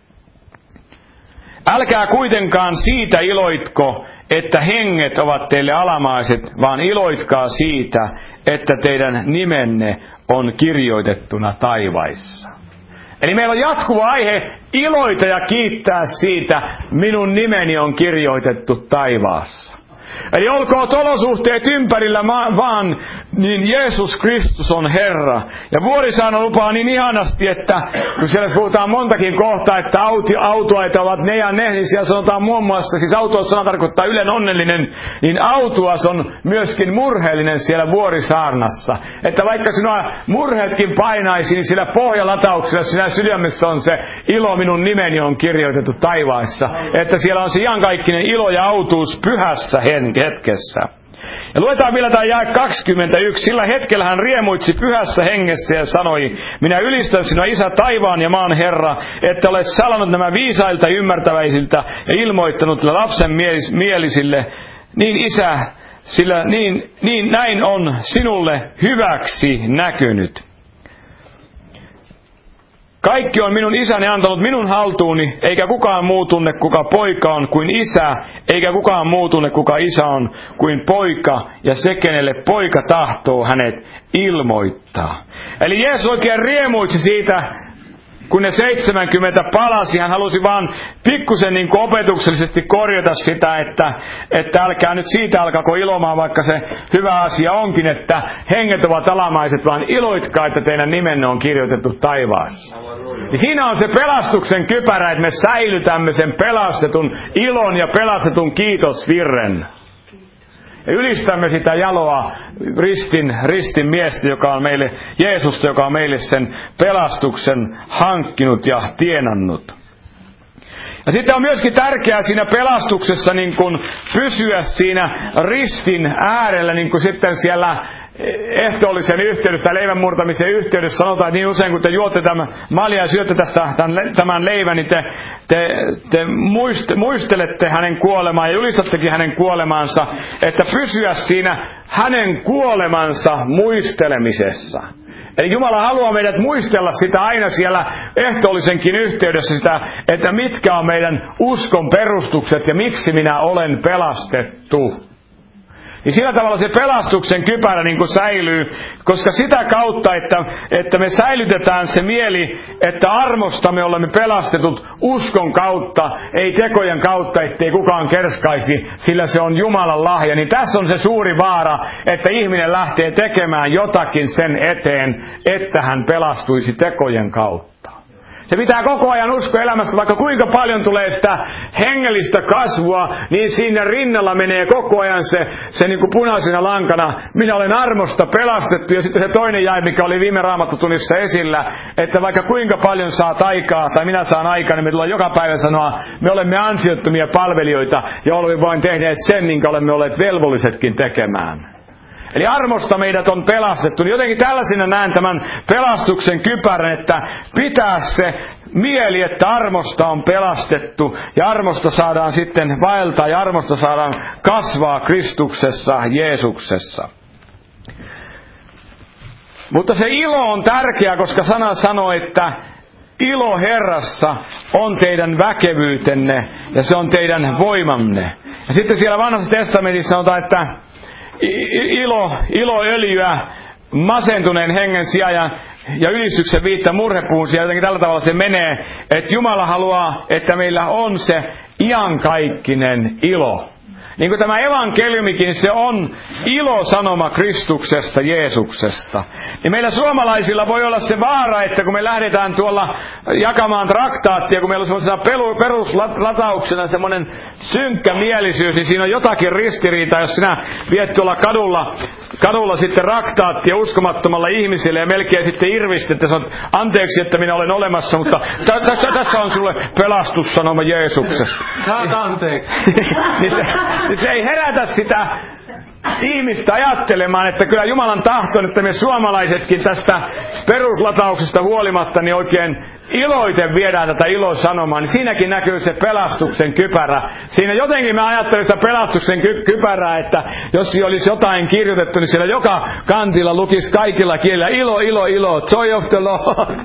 Älkää kuitenkaan siitä iloitko, että henget ovat teille alamaiset, vaan iloitkaa siitä, että teidän nimenne on kirjoitettuna taivaissa. Eli meillä on jatkuva aihe iloita ja kiittää siitä, minun nimeni on kirjoitettu taivaassa. Eli olkoot olosuhteet ympärillä vaan, niin Jeesus Kristus on Herra. Ja Vuorisaano lupaa niin ihanasti, että kun siellä puhutaan montakin kohtaa, että autuaita ovat ne ja ne, niin siellä sanotaan muun muassa, siis autuas-sana tarkoittaa ylen onnellinen, niin autuas on myöskin murheellinen siellä Vuorisaarnassa. Että vaikka sinua murheetkin painaisi, niin sillä pohjalatauksella sinä sydämessä on se ilo, minun nimeni on kirjoitettu taivaissa. Että siellä on se iankaikkinen ilo ja autuus pyhässä hetkessä. Ja luetaan vielä tämä jae 21. Sillä hetkellä hän riemuitsi pyhässä hengessä ja sanoi, minä ylistän sinua Isä taivaan ja maan Herra, että olet salannut nämä viisailta ja ymmärtäväisiltä ja ilmoittanut lapsen mielisille. Niin Isä, sillä niin näin on sinulle hyväksi näkynyt. Kaikki on minun isäni antanut minun haltuuni, eikä kukaan muu tunne, kuka poika on kuin isä, eikä kukaan muu tunne, kuka isä on kuin poika, ja se, kenelle poika tahtoo hänet ilmoittaa. Eli Jeesus oikein riemuitsi siitä kun ne 70 palasi, hän halusi vaan pikkusen niin kuin opetuksellisesti korjata sitä, että älkää nyt siitä alkako ilomaan, vaikka se hyvä asia onkin, että henget ovat alamaiset, vaan iloitkaa, että teidän nimenne on kirjoitettu taivaassa. Ja siinä on se pelastuksen kypärä, että me säilytämme sen pelastetun ilon ja pelastetun kiitosvirren. Ja ylistämme sitä jaloa ristin miestä, joka on meille, Jeesusta, joka on meille sen pelastuksen hankkinut ja tienannut. Ja sitten on myöskin tärkeää siinä pelastuksessa niin kuin pysyä siinä ristin äärellä, niin kuin sitten siellä ehtoollisen yhteydessä, leivän murtamisen yhteydessä sanotaan, että niin usein kun te juotte tämän malja ja syötte tämän leivän, niin te muistelette hänen kuolemaan ja julistattekin hänen kuolemaansa, että pysyä siinä hänen kuolemansa muistelemisessa. Eli Jumala haluaa meidät muistella sitä aina siellä ehtoollisenkin yhteydessä sitä, että mitkä on meidän uskon perustukset ja miksi minä olen pelastettu. Niin sillä tavalla se pelastuksen kypärä niin kuin säilyy, koska sitä kautta, että me säilytetään se mieli, että armosta me olemme pelastetut uskon kautta, ei tekojen kautta, ettei kukaan kerskaisi, sillä se on Jumalan lahja. Niin tässä on se suuri vaara, että ihminen lähtee tekemään jotakin sen eteen, että hän pelastuisi tekojen kautta. Se pitää koko ajan uskoa elämästä, vaikka kuinka paljon tulee sitä hengellistä kasvua, niin siinä rinnalla menee koko ajan se niin kuin punaisena lankana. Minä olen armosta pelastettu, ja sitten se toinen jae, mikä oli viime Raamattutunnissa esillä, että vaikka kuinka paljon saat aikaa, tai minä saan aikaa, niin me tullaan joka päivä sanoa, me olemme ansiottomia palvelijoita, ja olemme vain tehneet sen, minkä olemme olleet velvollisetkin tekemään. Eli armosta meidät on pelastettu. Niin jotenkin tällaisena näen tämän pelastuksen kypärän, että pitää se mieli, että armosta on pelastettu. Ja armosta saadaan sitten vaeltaa ja armosta saadaan kasvaa Kristuksessa, Jeesuksessa. Mutta se ilo on tärkeä, koska sana sanoo, että ilo Herrassa on teidän väkevyytenne ja se on teidän voimanne. Ja sitten siellä Vanhassa testamentissa sanotaan, että iloöljyä masentuneen hengen sijaan ja ylistyksen viittä murhepuun sijaan. Jotenkin tällä tavalla se menee, että Jumala haluaa, että meillä on se iankaikkinen ilo. Niin kuin tämä evankeliumikin, se on ilosanoma Kristuksesta, Jeesuksesta. Ja meillä suomalaisilla voi olla se vaara, että kun me lähdetään tuolla jakamaan traktaattia, kun meillä on semmoisena peruslatauksena semmoinen synkkä mielisyys, niin siinä on jotakin ristiriitaa, jos sinä viet tuolla kadulla sitten traktaattia uskomattomalle ihmisille ja melkein sitten irvist, että sanot, anteeksi, että minä olen olemassa, mutta tässä on sulle pelastussanoma Jeesuksesta. Saat anteeksi. niin se ei herätä sitä ihmistä ajattelemaan, että kyllä Jumalan tahto on, että me suomalaisetkin tästä peruslatauksesta huolimatta niin oikein iloiten viedään tätä ilosanomaa, niin siinäkin näkyy se pelastuksen kypärä. Siinä jotenkin mä ajattelen sitä pelastuksen kypärää, että jos olisi jotain kirjoitettu, niin siellä joka kantilla lukisi kaikilla kielillä ilo, ilo, ilo, joy of the Lord.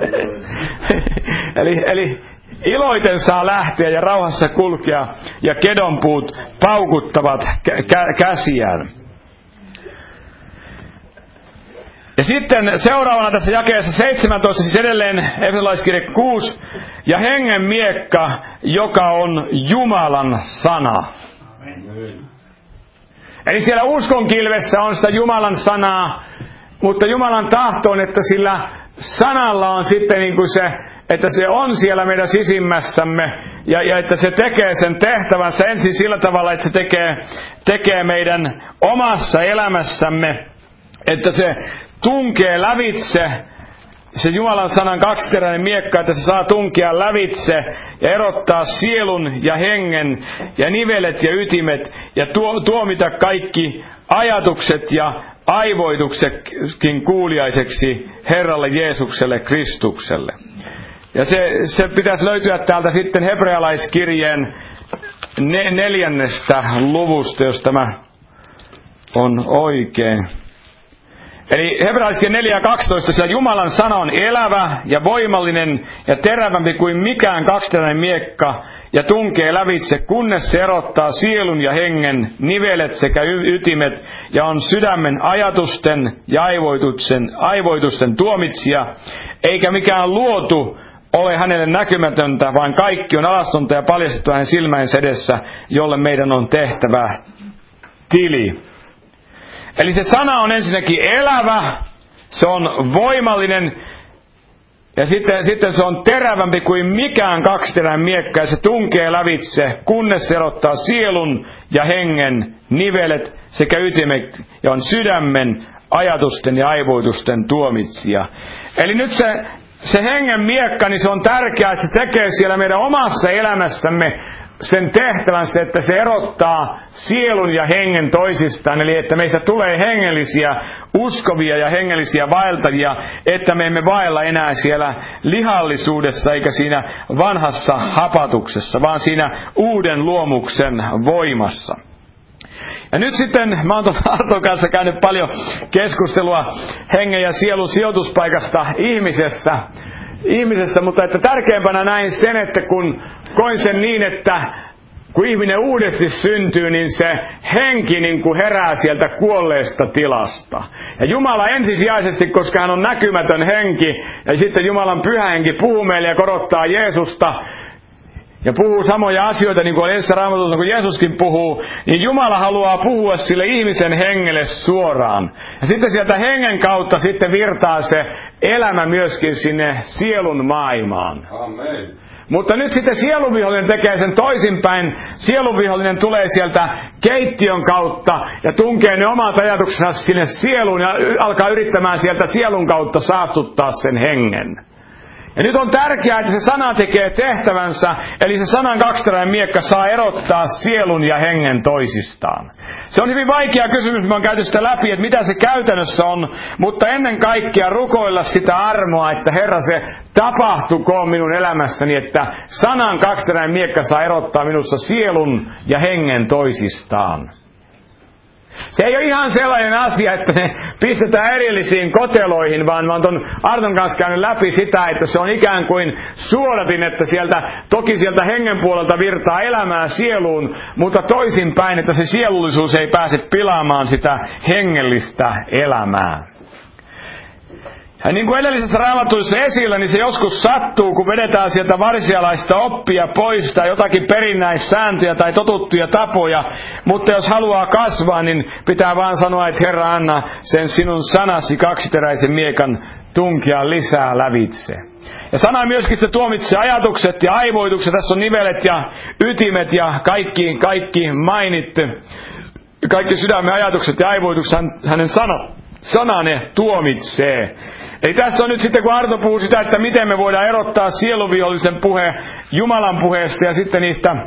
eli iloiten saa lähteä ja rauhassa kulkea, ja kedonpuut paukuttavat käsiään. Ja sitten seuraavana tässä jakeessa 17, siis edelleen Efesolaiskirje 6, ja hengen miekka, joka on Jumalan sana. Eli siellä uskonkilvessä on sitä Jumalan sanaa, mutta Jumalan tahto on, että sillä sanalla on sitten niin kuin se, että se on siellä meidän sisimmässämme ja että se tekee sen tehtävänsä ensin sillä tavalla, että se tekee meidän omassa elämässämme, että se tunkee lävitse, se Jumalan sanan kaksiteräinen miekka, että se saa tunkea lävitse ja erottaa sielun ja hengen ja nivelet ja ytimet ja tuomita kaikki ajatukset ja aivoituksetkin kuuliaiseksi Herralle Jeesukselle Kristukselle. Ja se pitäisi löytyä täältä sitten hebrealaiskirjeen 4. luvusta, jos tämä on oikein. Eli hebrealaiskirje 4:12, sillä Jumalan sana on elävä ja voimallinen ja terävämpi kuin mikään kaksiteräinen miekka ja tunkee lävitse, kunnes se erottaa sielun ja hengen, nivelet sekä ytimet ja on sydämen ajatusten ja aivoitusten tuomitsija, eikä mikään luotu ole hänelle näkymätöntä, vaan kaikki on alastonta ja paljastettu hänen silmänsä edessä, jolle meidän on tehtävä tili. Eli se sana on ensinnäkin elävä, se on voimallinen, ja sitten se on terävämpi kuin mikään kaksiteräinen miekka, ja se tunkee lävitse, kunnes se erottaa sielun ja hengen nivelet sekä ytimet, ja on sydämen, ajatusten ja aivoitusten tuomitsija. Eli nyt se hengen miekka, niin se on tärkeää, että se tekee siellä meidän omassa elämässämme sen tehtävänsä, että se erottaa sielun ja hengen toisistaan, eli että meistä tulee hengellisiä uskovia ja hengellisiä vaeltajia, että me emme vaella enää siellä lihallisuudessa eikä siinä vanhassa hapatuksessa, vaan siinä uuden luomuksen voimassa. Ja nyt sitten, mä oon Arton kanssa käynyt paljon keskustelua hengen ja sielun sijoituspaikasta ihmisessä, mutta että tärkeimpänä näin sen, että kun koin sen niin, että kun ihminen uudesti syntyy, niin se henki niin kuin herää sieltä kuolleesta tilasta. Ja Jumala ensisijaisesti, koska hän on näkymätön henki, ja sitten Jumalan pyhä henki puhuu meille ja korottaa Jeesusta, ja puhuu samoja asioita, niin kuin on ensi Raamatussa, kun Jeesuskin puhuu, niin Jumala haluaa puhua sille ihmisen hengelle suoraan. Ja sitten sieltä hengen kautta sitten virtaa se elämä myöskin sinne sielun maailmaan. Amen. Mutta nyt sitten sielunvihollinen tekee sen toisinpäin. Sielunvihollinen tulee sieltä keittiön kautta ja tunkee ne omat ajatuksensa sinne sieluun ja alkaa yrittämään sieltä sielun kautta saastuttaa sen hengen. Ja nyt on tärkeää, että se sana tekee tehtävänsä, eli se sanan kaksiteräinen miekka saa erottaa sielun ja hengen toisistaan. Se on hyvin vaikea kysymys, mä oon käyty sitä läpi, että mitä se käytännössä on, mutta ennen kaikkea rukoilla sitä armoa, että Herra, se tapahtukoon minun elämässäni, että sanan kaksiteräinen miekka saa erottaa minussa sielun ja hengen toisistaan. Se ei ole ihan sellainen asia, että ne pistetään erillisiin koteloihin, vaan mä oon ton Arton kanssa käynyt läpi sitä, että se on ikään kuin suodatin, että toki sieltä hengen puolelta virtaa elämää sieluun, mutta toisinpäin, että se sielullisuus ei pääse pilaamaan sitä hengellistä elämää. Ja niin kuin edellisessä Raamatussa esillä, niin se joskus sattuu, kun vedetään sieltä varsialaista oppia pois tai jotakin perinnäissääntöjä tai totuttuja tapoja. Mutta jos haluaa kasvaa, niin pitää vaan sanoa, että Herra, anna sen sinun sanasi kaksiteräisen miekan tunkia lisää lävitse. Ja sana myöskin se tuomitsee ajatukset ja aivoitukset. Tässä on nivelet ja ytimet ja kaikki mainittu. Kaikki sydämen ajatukset ja aivoitukset hänen sana ne tuomitsee. Eli tässä on nyt sitten, kun Arto puhuu sitä, että miten me voidaan erottaa sieluvihollisen puhe Jumalan puheesta ja sitten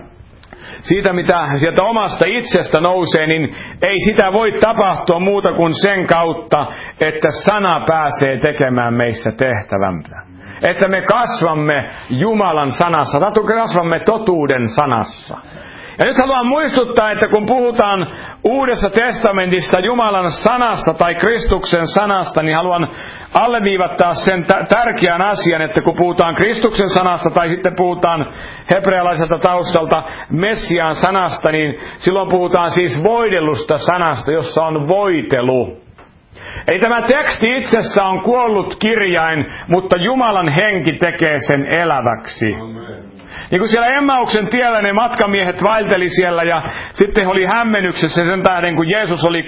siitä, mitä sieltä omasta itsestä nousee, niin ei sitä voi tapahtua muuta kuin sen kautta, että sana pääsee tekemään meissä tehtävämpää. Että me kasvamme Jumalan sanassa, kasvamme totuuden sanassa. Ja nyt haluan muistuttaa, että kun puhutaan Uudessa testamentissa Jumalan sanasta tai Kristuksen sanasta, niin haluan alleviivattaa sen tärkeän asian, että kun puhutaan Kristuksen sanasta tai sitten puhutaan hebrealaiselta taustalta Messiaan sanasta, niin silloin puhutaan siis voidellusta sanasta, jossa on voitelu. Ei tämä teksti itsessä on kuollut kirjain, mutta Jumalan henki tekee sen eläväksi. Amen. Niin kuin siellä Emmauksen tiellä ne matkamiehet vaelteli siellä ja sitten he oli hämmennyksessä sen tähden, kun Jeesus oli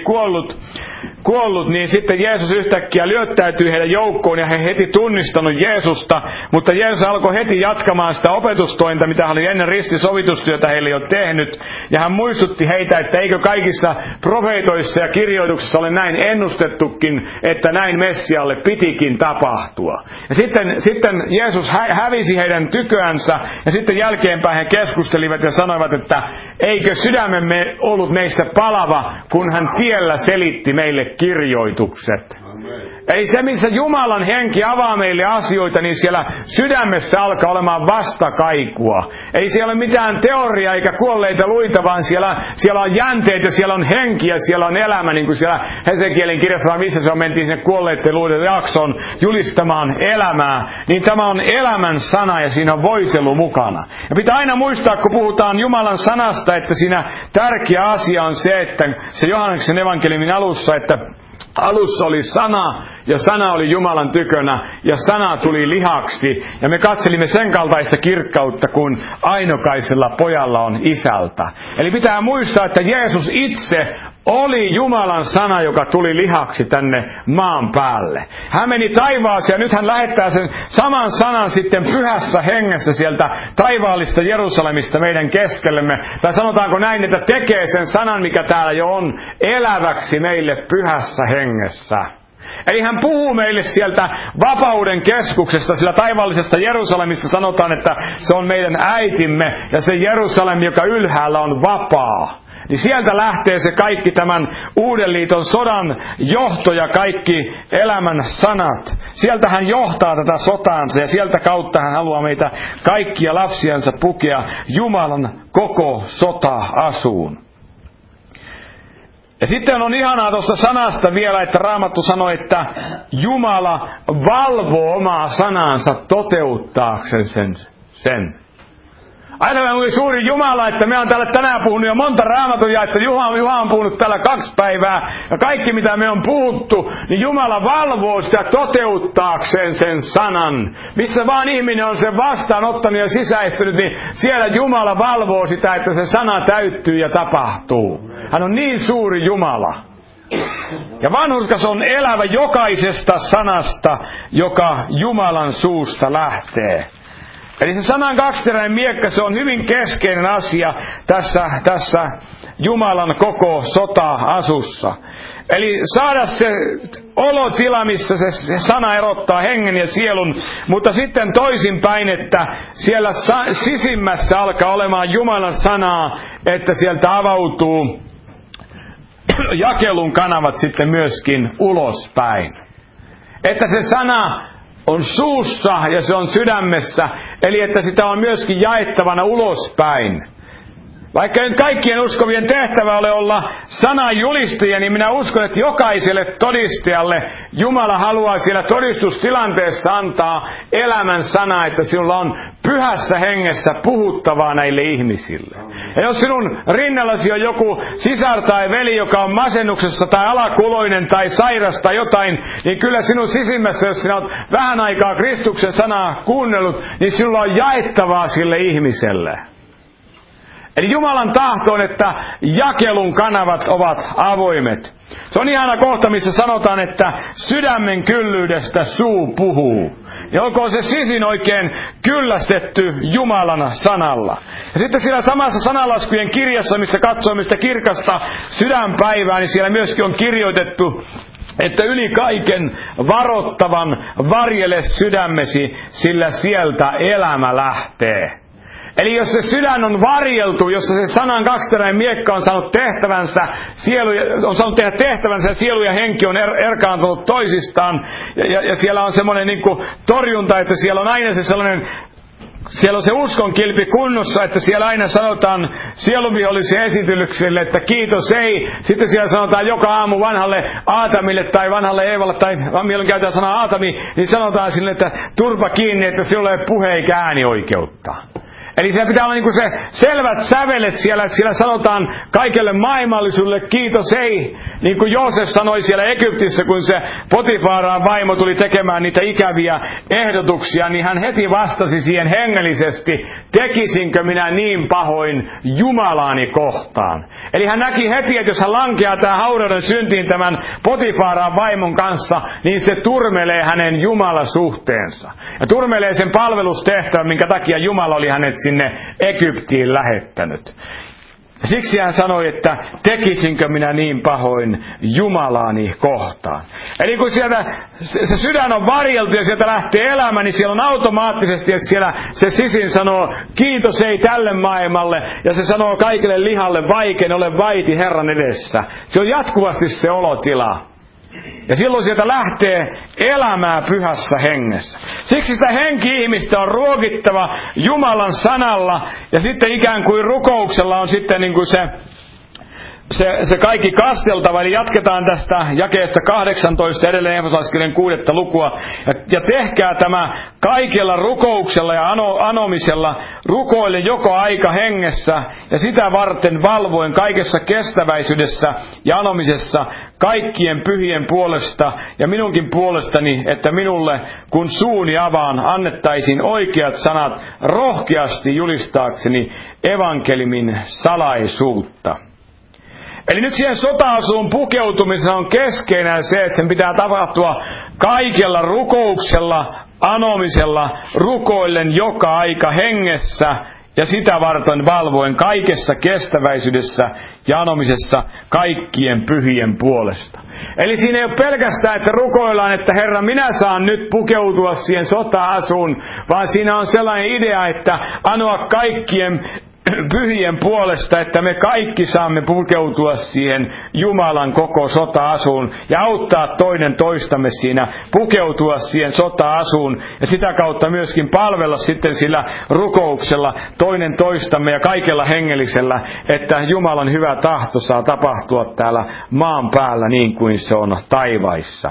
kuollut, niin sitten Jeesus yhtäkkiä lyöttäytyi heidän joukkoon ja he heti tunnistanut Jeesusta, mutta Jeesus alkoi heti jatkamaan sitä opetustointa, mitä hän oli ennen ristisovitustyötä heille jo tehnyt, ja hän muistutti heitä, että eikö kaikissa profeetoissa ja kirjoituksissa ole näin ennustettukin, että näin Messialle pitikin tapahtua. Ja sitten Jeesus hävisi heidän tyköänsä, ja sitten jälkeenpäin he keskustelivat ja sanoivat, että eikö sydämemme ollut meissä palava, kun hän tiellä selitti meille kirjoitukset. Amen. Eli se, missä Jumalan henki avaa meille asioita, niin siellä sydämessä alkaa olemaan vastakaikua. Ei siellä ole mitään teoriaa eikä kuolleita luita, vaan siellä on jänteitä, siellä on henki ja siellä on elämä, niin kuin siellä Hesekielin kirjassa, missä se on mentiin sinne kuolleiden luiden jaksoon julistamaan elämää. Niin tämä on elämän sana ja siinä on voitelu mukana. Ja pitää aina muistaa, kun puhutaan Jumalan sanasta, että siinä tärkeä asia on se, että se Johanneksen evankeliumin alussa, että Alussa oli sana, ja sana oli Jumalan tykönä, ja sana tuli lihaksi. Ja me katselimme sen kaltaista kirkkautta, kun ainokaisella pojalla on isältä. Eli pitää muistaa, että Jeesus itse oli Jumalan sana, joka tuli lihaksi tänne maan päälle. Hän meni taivaaseen, ja nyt hän lähettää sen saman sanan sitten pyhässä hengessä sieltä taivaallista Jerusalemista meidän keskellemme. Tai sanotaanko näin, että tekee sen sanan, mikä täällä jo on, eläväksi meille pyhässä hengessä. Eli hän puhuu meille sieltä vapauden keskuksesta, sillä taivaallisesta Jerusalemista sanotaan, että se on meidän äitimme, ja se Jerusalem, joka ylhäällä on vapaa. Niin sieltä lähtee se kaikki tämän uuden liiton sodan johto ja kaikki elämän sanat. Sieltä hän johtaa tätä sotaansa ja sieltä kautta hän haluaa meitä kaikkia lapsiansa pukea Jumalan koko sota-asuun. Ja sitten on ihanaa tuosta sanasta vielä, että Raamattu sanoi, että Jumala valvoo omaa sanansa toteuttaakseen sen. Aina oli suuri Jumala, että me on täällä tänään puhunut jo monta Raamatun jaetta. Juha on puhunut täällä 2 päivää. Ja kaikki mitä me on puhuttu, niin Jumala valvoo sitä toteuttaakseen sen sanan. Missä vaan ihminen on sen vastaanottanut ja sisäistynyt, niin siellä Jumala valvoo sitä, että se sana täyttyy ja tapahtuu. Hän on niin suuri Jumala. Ja vanhurskas on elävä jokaisesta sanasta, joka Jumalan suusta lähtee. Eli se sanan kaksiteräinen miekka, se on hyvin keskeinen asia tässä Jumalan koko sota-asussa. Eli saada se olotila, missä se sana erottaa hengen ja sielun, mutta sitten toisinpäin, että siellä sisimmässä alkaa olemaan Jumalan sanaa, että sieltä avautuu jakelun kanavat sitten myöskin ulospäin. Että se sana on suussa ja se on sydämessä, eli että sitä on myöskin jaettavana ulospäin. Vaikka nyt kaikkien uskovien tehtävä ole olla sanan julistajia, niin minä uskon, että jokaiselle todistajalle Jumala haluaa siellä todistustilanteessa antaa elämän sana, että sinulla on pyhässä hengessä puhuttavaa näille ihmisille. Ja jos sinun rinnallasi on joku sisar tai veli, joka on masennuksessa tai alakuloinen tai sairas tai jotain, niin kyllä sinun sisimmässä, jos sinä olet vähän aikaa Kristuksen sanaa kuunnellut, niin sinulla on jaettavaa sille ihmiselle. Eli Jumalan tahto on, että jakelun kanavat ovat avoimet. Se on ihana kohta, missä sanotaan, että sydämen kyllyydestä suu puhuu. Ja olkoon se sisin oikein kyllästetty Jumalan sanalla. Ja sitten siellä samassa sanalaskujen kirjassa, missä katsoimme sitä kirkasta sydänpäivää, niin siellä myöskin on kirjoitettu, että yli kaiken varottavan varjele sydämesi, sillä sieltä elämä lähtee. Eli jos se sydän on varjeltu, jos se sanan kaksiteräinen miekka on saanut tehtävänsä, ja sielu ja henki on erkaantunut toisistaan, ja siellä on semmoinen niin kuin torjunta, että siellä on aina se sellainen, siellä on se uskon kilpi kunnossa, että siellä aina sanotaan sieluvihollisen esitykselle, että kiitos ei. Sitten siellä sanotaan joka aamu vanhalle Aatamille tai vanhalle Eevalle, tai milloin käytetään sanaa Aatami, niin sanotaan sille, että turpa kiinni, että sinulla ei puhe eikä äänioikeutta. Eli siellä pitää olla niin kuin se selvät sävelet siellä, että siellä sanotaan kaikelle maailmallisuudelle kiitos ei. Niin kuin Joosef sanoi siellä Egyptissä, kun se Potifaraan vaimo tuli tekemään niitä ikäviä ehdotuksia, niin hän heti vastasi siihen hengellisesti, tekisinkö minä niin pahoin Jumalaani kohtaan. Eli hän näki heti, että jos hän lankeaa tämän haurauden syntiin tämän Potifaraan vaimon kanssa, niin se turmelee hänen Jumalasuhteensa. Ja turmelee sen palvelustehtävän, minkä takia Jumala oli hänet sinne Egyptiin lähettänyt. Siksi hän sanoi, että tekisinkö minä niin pahoin Jumalaani kohtaan. Eli kun sieltä se sydän on varjeltu ja sieltä lähtee elämä, niin siellä on automaattisesti, että siellä se sisin sanoo, kiitos ei tälle maailmalle, ja se sanoo kaikille lihalle, vaikein ole vaiti Herran edessä. Se on jatkuvasti se olotila. Ja silloin sieltä lähtee elämää pyhässä hengessä. Siksi sitä henki-ihmistä on ruokittava Jumalan sanalla, ja sitten ikään kuin rukouksella on sitten niin kuin se se kaikki kasteltava, eli jatketaan tästä jakeesta 18 edelleen Efesolaiskirjan 6. lukua. Ja tehkää tämä kaikella rukouksella ja anomisella, rukoille joko aika hengessä ja sitä varten valvoen kaikessa kestäväisyydessä ja anomisessa kaikkien pyhien puolesta ja minunkin puolestani, että minulle, kun suuni avaan, annettaisiin oikeat sanat rohkeasti julistaakseni evankeliumin salaisuutta. Eli nyt siihen sota-asuun pukeutumisessa on keskeinen se, että sen pitää tapahtua kaikella rukouksella, anomisella, rukoillen joka aika hengessä ja sitä varten valvoen kaikessa kestäväisyydessä ja anomisessa kaikkien pyhien puolesta. Eli siinä ei ole pelkästään, että rukoillaan, että Herra, minä saan nyt pukeutua siihen sota-asuun, vaan siinä on sellainen idea, että anoa kaikkien pyhien puolesta, että me kaikki saamme pukeutua siihen Jumalan koko sota-asuun ja auttaa toinen toistamme siinä, pukeutua siihen sota-asuun ja sitä kautta myöskin palvella sitten sillä rukouksella toinen toistamme ja kaikella hengellisellä, että Jumalan hyvä tahto saa tapahtua täällä maan päällä niin kuin se on taivaissa.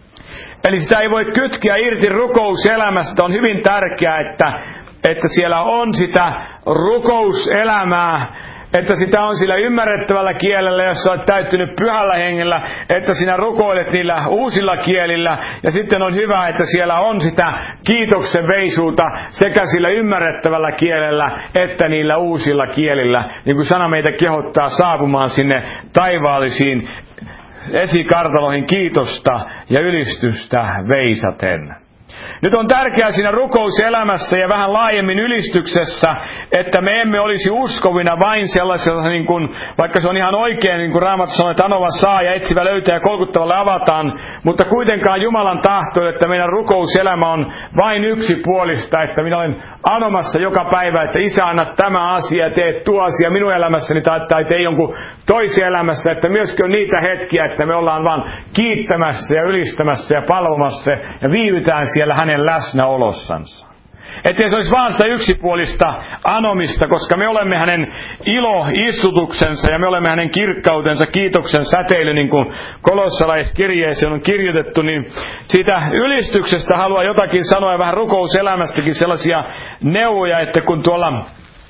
Eli sitä ei voi kytkeä irti rukouselämästä. On hyvin tärkeää, että siellä on sitä rukouselämää, että sitä on sillä ymmärrettävällä kielellä, jossa olet täyttynyt pyhällä hengellä, että sinä rukoilet niillä uusilla kielillä, ja sitten on hyvä, että siellä on sitä kiitoksen veisuuta sekä sillä ymmärrettävällä kielellä, että niillä uusilla kielillä, niin kuin sana meitä kehottaa saapumaan sinne taivaallisiin esikartaloihin kiitosta ja ylistystä veisaten. Nyt on tärkeää siinä rukouselämässä ja vähän laajemmin ylistyksessä, että me emme olisi uskovina vain sellaisella, niin kuin, vaikka se on ihan oikein, niin kuin Raamattu sanoo, että anova saa ja etsivä löytää ja kolkuttavalle avataan, mutta kuitenkaan Jumalan tahto, että meidän rukouselämä on vain yksipuolista, että minä olen anomassa joka päivä, että Isä, anna tämä asia, tee tuo asia minun elämässäni tai tee jonkun toisen elämässä, että myöskin on niitä hetkiä, että me ollaan vaan kiittämässä ja ylistämässä ja palvomassa ja viivytään siellä hänen läsnäolossansa. Ettei se olisi vaan sitä yksipuolista anomista, koska me olemme hänen iloistutuksensa ja me olemme hänen kirkkautensa, kiitoksen säteily, niin kuin kolossalaiskirjeeseen on kirjoitettu, niin siitä ylistyksestä haluan jotakin sanoa ja vähän rukouselämästäkin sellaisia neuvoja, että kun tuolla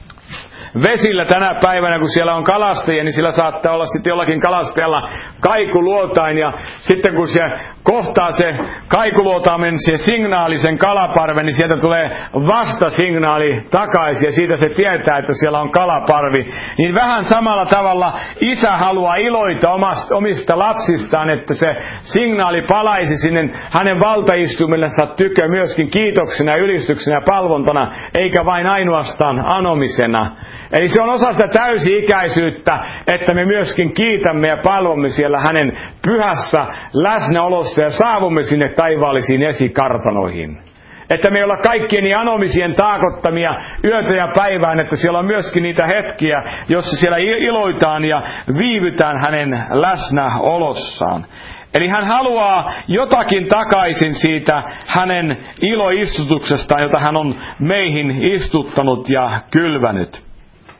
vesillä tänä päivänä, kun siellä on kalastajia, niin sillä saattaa olla sitten jollakin kalastajalla kaikuluotain, ja sitten kun se kohtaa se kaikuluotaimen se signaali, sen kalaparven, niin sieltä tulee vastasignaali takaisin, ja siitä se tietää, että siellä on kalaparvi. Niin vähän samalla tavalla Isä haluaa iloita omista lapsistaan, että se signaali palaisi sinne hänen valtaistumellensa tykö myöskin kiitoksena, ylistyksenä ja palvontana, eikä vain ainoastaan anomisena. Eli se on osa sitä täysi-ikäisyyttä, että me myöskin kiitämme ja palvomme siellä hänen pyhässä läsnäolossa ja saavumme sinne taivaallisiin esikartanoihin. Että me ei olla kaikkien niin anomisien taakottamia yötä ja päivään, että siellä on myöskin niitä hetkiä, jossa siellä iloitaan ja viivytään hänen läsnäolossaan. Eli hän haluaa jotakin takaisin siitä hänen iloistutuksestaan, jota hän on meihin istuttanut ja kylvänyt.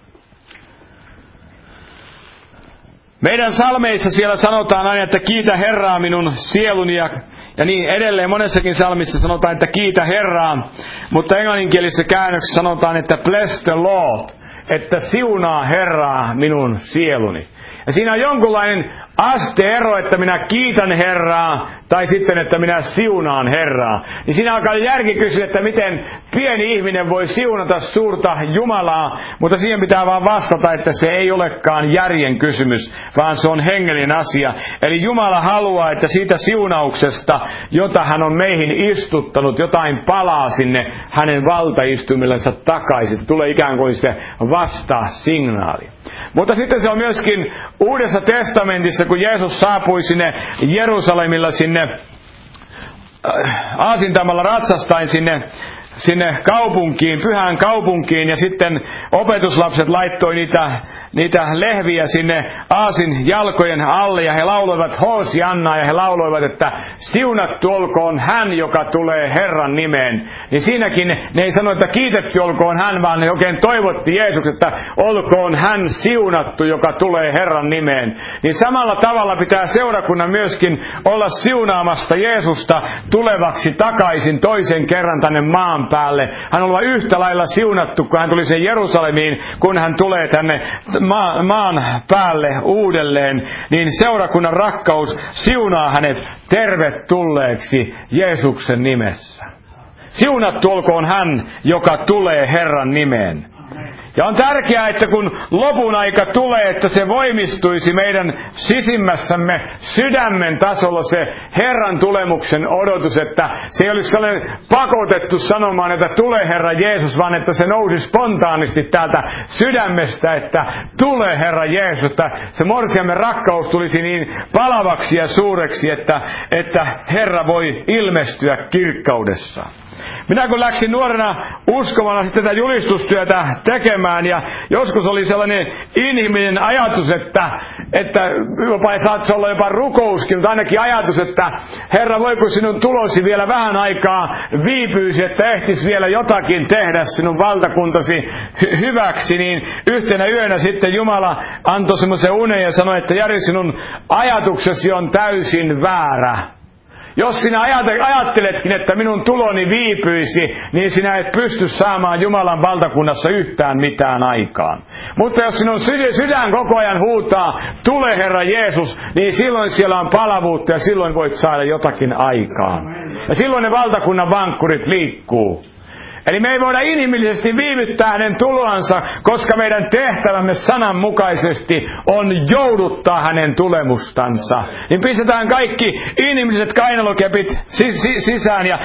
Meidän salmeissa siellä sanotaan aina, että kiitä Herraa minun sieluni ja niin edelleen. Monessakin salmissa sanotaan, että kiitä Herraa, mutta englanninkielisessä käännöksessä sanotaan, että bless the Lord, että siunaa Herraa minun sieluni. Ja siinä on jonkunlainen asteero, että minä kiitän Herraa, tai sitten, että minä siunaan Herraa. Niin siinä alkaa järki kysyä, että miten pieni ihminen voi siunata suurta Jumalaa, mutta siihen pitää vaan vastata, että se ei olekaan järjen kysymys, vaan se on hengellinen asia. Eli Jumala haluaa, että siitä siunauksesta, jota hän on meihin istuttanut, jotain palaa sinne hänen valtaistumellensa takaisin. Tulee ikään kuin se vastasignaali. Mutta sitten se on myöskin Uudessa testamentissa, kun Jeesus saapui sinne Jerusalemilla sinne aasintamalla ratsastain sinne sinne kaupunkiin, pyhään kaupunkiin, ja sitten opetuslapset laittoi niitä lehviä sinne aasin jalkojen alle, ja he lauloivat Hoosiannaa, ja he lauloivat, että siunattu olkoon hän, joka tulee Herran nimeen. Niin siinäkin ne ei sano, että kiitetty olkoon hän, vaan ne oikein toivotti Jeesus, että olkoon hän siunattu, joka tulee Herran nimeen. Niin samalla tavalla pitää seurakunnan myöskin olla siunaamassa Jeesusta tulevaksi takaisin toisen kerran tänne maan päälle. Hän on yhtä lailla siunattu, kun hän tuli sen Jerusalemiin, kun hän tulee tänne maan päälle uudelleen. Niin seurakunnan rakkaus siunaa hänet tervetulleeksi Jeesuksen nimessä. Siunattu olkoon hän, joka tulee Herran nimeen. Ja on tärkeää, että kun lopun aika tulee, että se voimistuisi meidän sisimmässämme sydämen tasolla se Herran tulemuksen odotus, että se ei olisi sellainen pakotettu sanomaan, että tule Herra Jeesus, vaan että se nousi spontaanisti täältä sydämestä, että tule Herra Jeesus, että se morsiamme rakkaus tulisi niin palavaksi ja suureksi, että Herra voi ilmestyä kirkkaudessa. Minä kun läksin nuorena uskovana sitten tätä julistustyötä tekemään, ja joskus oli sellainen inhimillinen ajatus, että jopa saat olla jopa rukouskin, mutta ainakin ajatus, että Herra, voiko sinun tulosi vielä vähän aikaa viipyisi, että ehtisi vielä jotakin tehdä sinun valtakuntasi hyväksi, niin yhtenä yönä sitten Jumala antoi semmoisen unen ja sanoi, että Jari, sinun ajatuksesi on täysin väärä. Jos sinä ajatteletkin, että minun tuloni viipyisi, niin sinä et pysty saamaan Jumalan valtakunnassa yhtään mitään aikaan. Mutta jos sinun sydän koko ajan huutaa, tule Herra Jeesus, niin silloin siellä on palavuutta ja silloin voit saada jotakin aikaan. Ja silloin ne valtakunnan vankkurit liikkuu. Eli me ei voida inhimillisesti viivyttää hänen tuloansa, koska meidän tehtävämme sananmukaisesti on jouduttaa hänen tulemustansa. Niin pistetään kaikki inhimilliset kainalokepit sisään ja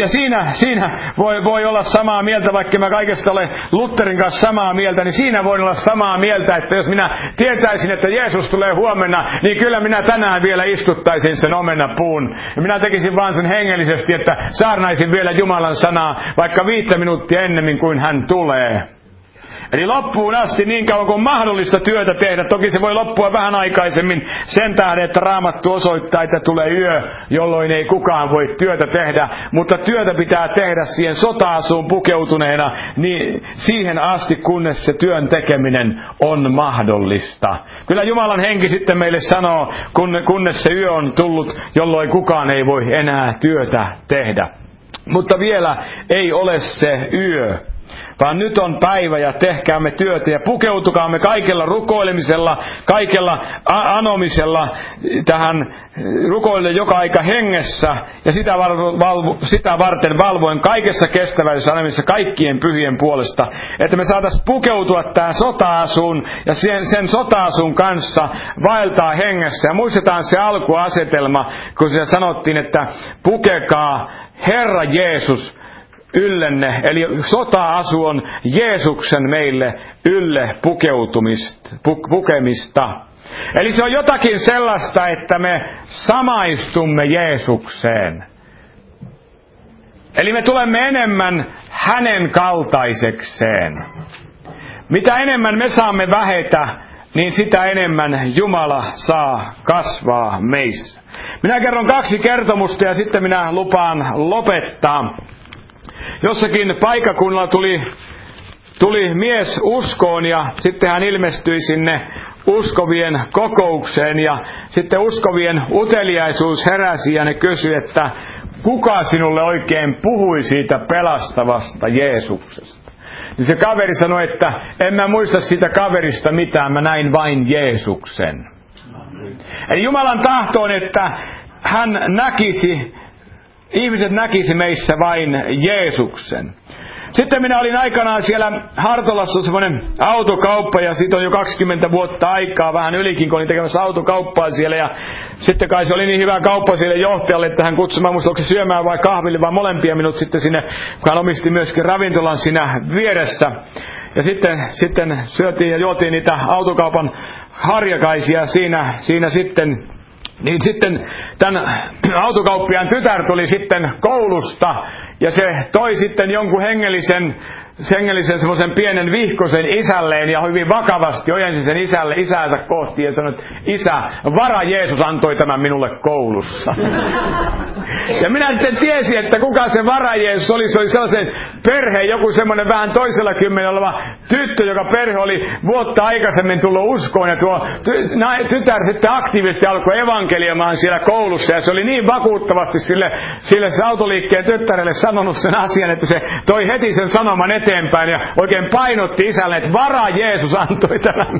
siinä voi olla samaa mieltä, vaikka mä kaikesta ole Lutherin kanssa samaa mieltä, niin siinä voi olla samaa mieltä, että jos minä tietäisin, että Jeesus tulee huomenna, niin kyllä minä tänään vielä istuttaisin sen omenapuun. Ja minä tekisin vaan sen hengellisesti, että saarnaisin vielä Jumalan sanaa, vaikka 5 minuuttia ennemmin kuin hän tulee. Eli loppuun asti niin kauan kuin mahdollista työtä tehdä. Toki se voi loppua vähän aikaisemmin sen tähden, että Raamattu osoittaa, että tulee yö, jolloin ei kukaan voi työtä tehdä. Mutta työtä pitää tehdä siihen sota-asuun pukeutuneena niin siihen asti, kunnes se työn tekeminen on mahdollista. Kyllä Jumalan henki sitten meille sanoo, kunnes se yö on tullut, jolloin kukaan ei voi enää työtä tehdä. Mutta vielä ei ole se yö, vaan nyt on päivä ja tehkäämme työtä ja pukeutukaamme kaikella rukoilemisella, kaikella anomisella tähän rukoille joka aika hengessä ja sitä varten valvoen kaikessa kestäväydessä anomisessa kaikkien pyhien puolesta, että me saataisiin pukeutua tähän sota-asuun ja sen sota-asun kanssa vaeltaa hengessä. Ja muistetaan se alkuasetelma, kun se sanottiin, että pukekaa Herra Jeesus yllenne, eli sota-asu on Jeesuksen meille ylle pukemista. Eli se on jotakin sellaista, että me samaistumme Jeesukseen. Eli me tulemme enemmän hänen kaltaisekseen. Mitä enemmän me saamme vähetä, niin sitä enemmän Jumala saa kasvaa meissä. Minä kerron 2 kertomusta ja sitten minä lupaan lopettaa. Jossakin paikkakunnalla tuli mies uskoon ja sitten hän ilmestyi sinne uskovien kokoukseen ja sitten uskovien uteliaisuus heräsi ja ne kysyi, että kuka sinulle oikein puhui siitä pelastavasta Jeesuksesta. Niin se kaveri sanoi, että en mä muista siitä kaverista mitään, mä näin vain Jeesuksen. Eli Jumalan tahto on, että ihmiset näkisi meissä vain Jeesuksen. Sitten minä olin aikanaan siellä Hartolassa semmoinen autokauppa ja siitä on jo 20 vuotta aikaa, vähän ylikin, kun olin tekemässä autokauppaa siellä. Ja sitten kai se oli niin hyvä kauppa sille johtajalle, että hän kutsui, muista onko se syömään vai kahville, vaan molempia minut sitten sinne, kun hän omisti myöskin ravintolan siinä vieressä. Ja sitten syötiin ja juotiin niitä autokaupan harjakaisia siinä sitten. Niin sitten tämän autokauppiaan tytär tuli sitten koulusta ja se toi sitten jonkun hengellisen semmoisen pienen vihkosen isälleen ja hyvin vakavasti ojensi sen isäänsä kohti ja sanoi, että isä, vara Jeesus antoi tämän minulle koulussa. Ja minä sitten tiesin, että kuka se vara Jeesus oli. Se oli sellaisen perheen, joku semmoinen vähän toisella kymmenellä oleva tyttö, joka perhe oli vuotta aikaisemmin tullut uskoon. Ja tuo tytär sitten aktiivisesti alkoi evankelioimaan siellä koulussa. Ja se oli niin vakuuttavasti sille autoliikkeen tyttärelle sanonut sen asian, että se toi heti sen sanoman eteenpäin ja oikein painotti isälle, että vara Jeesus antoi tämän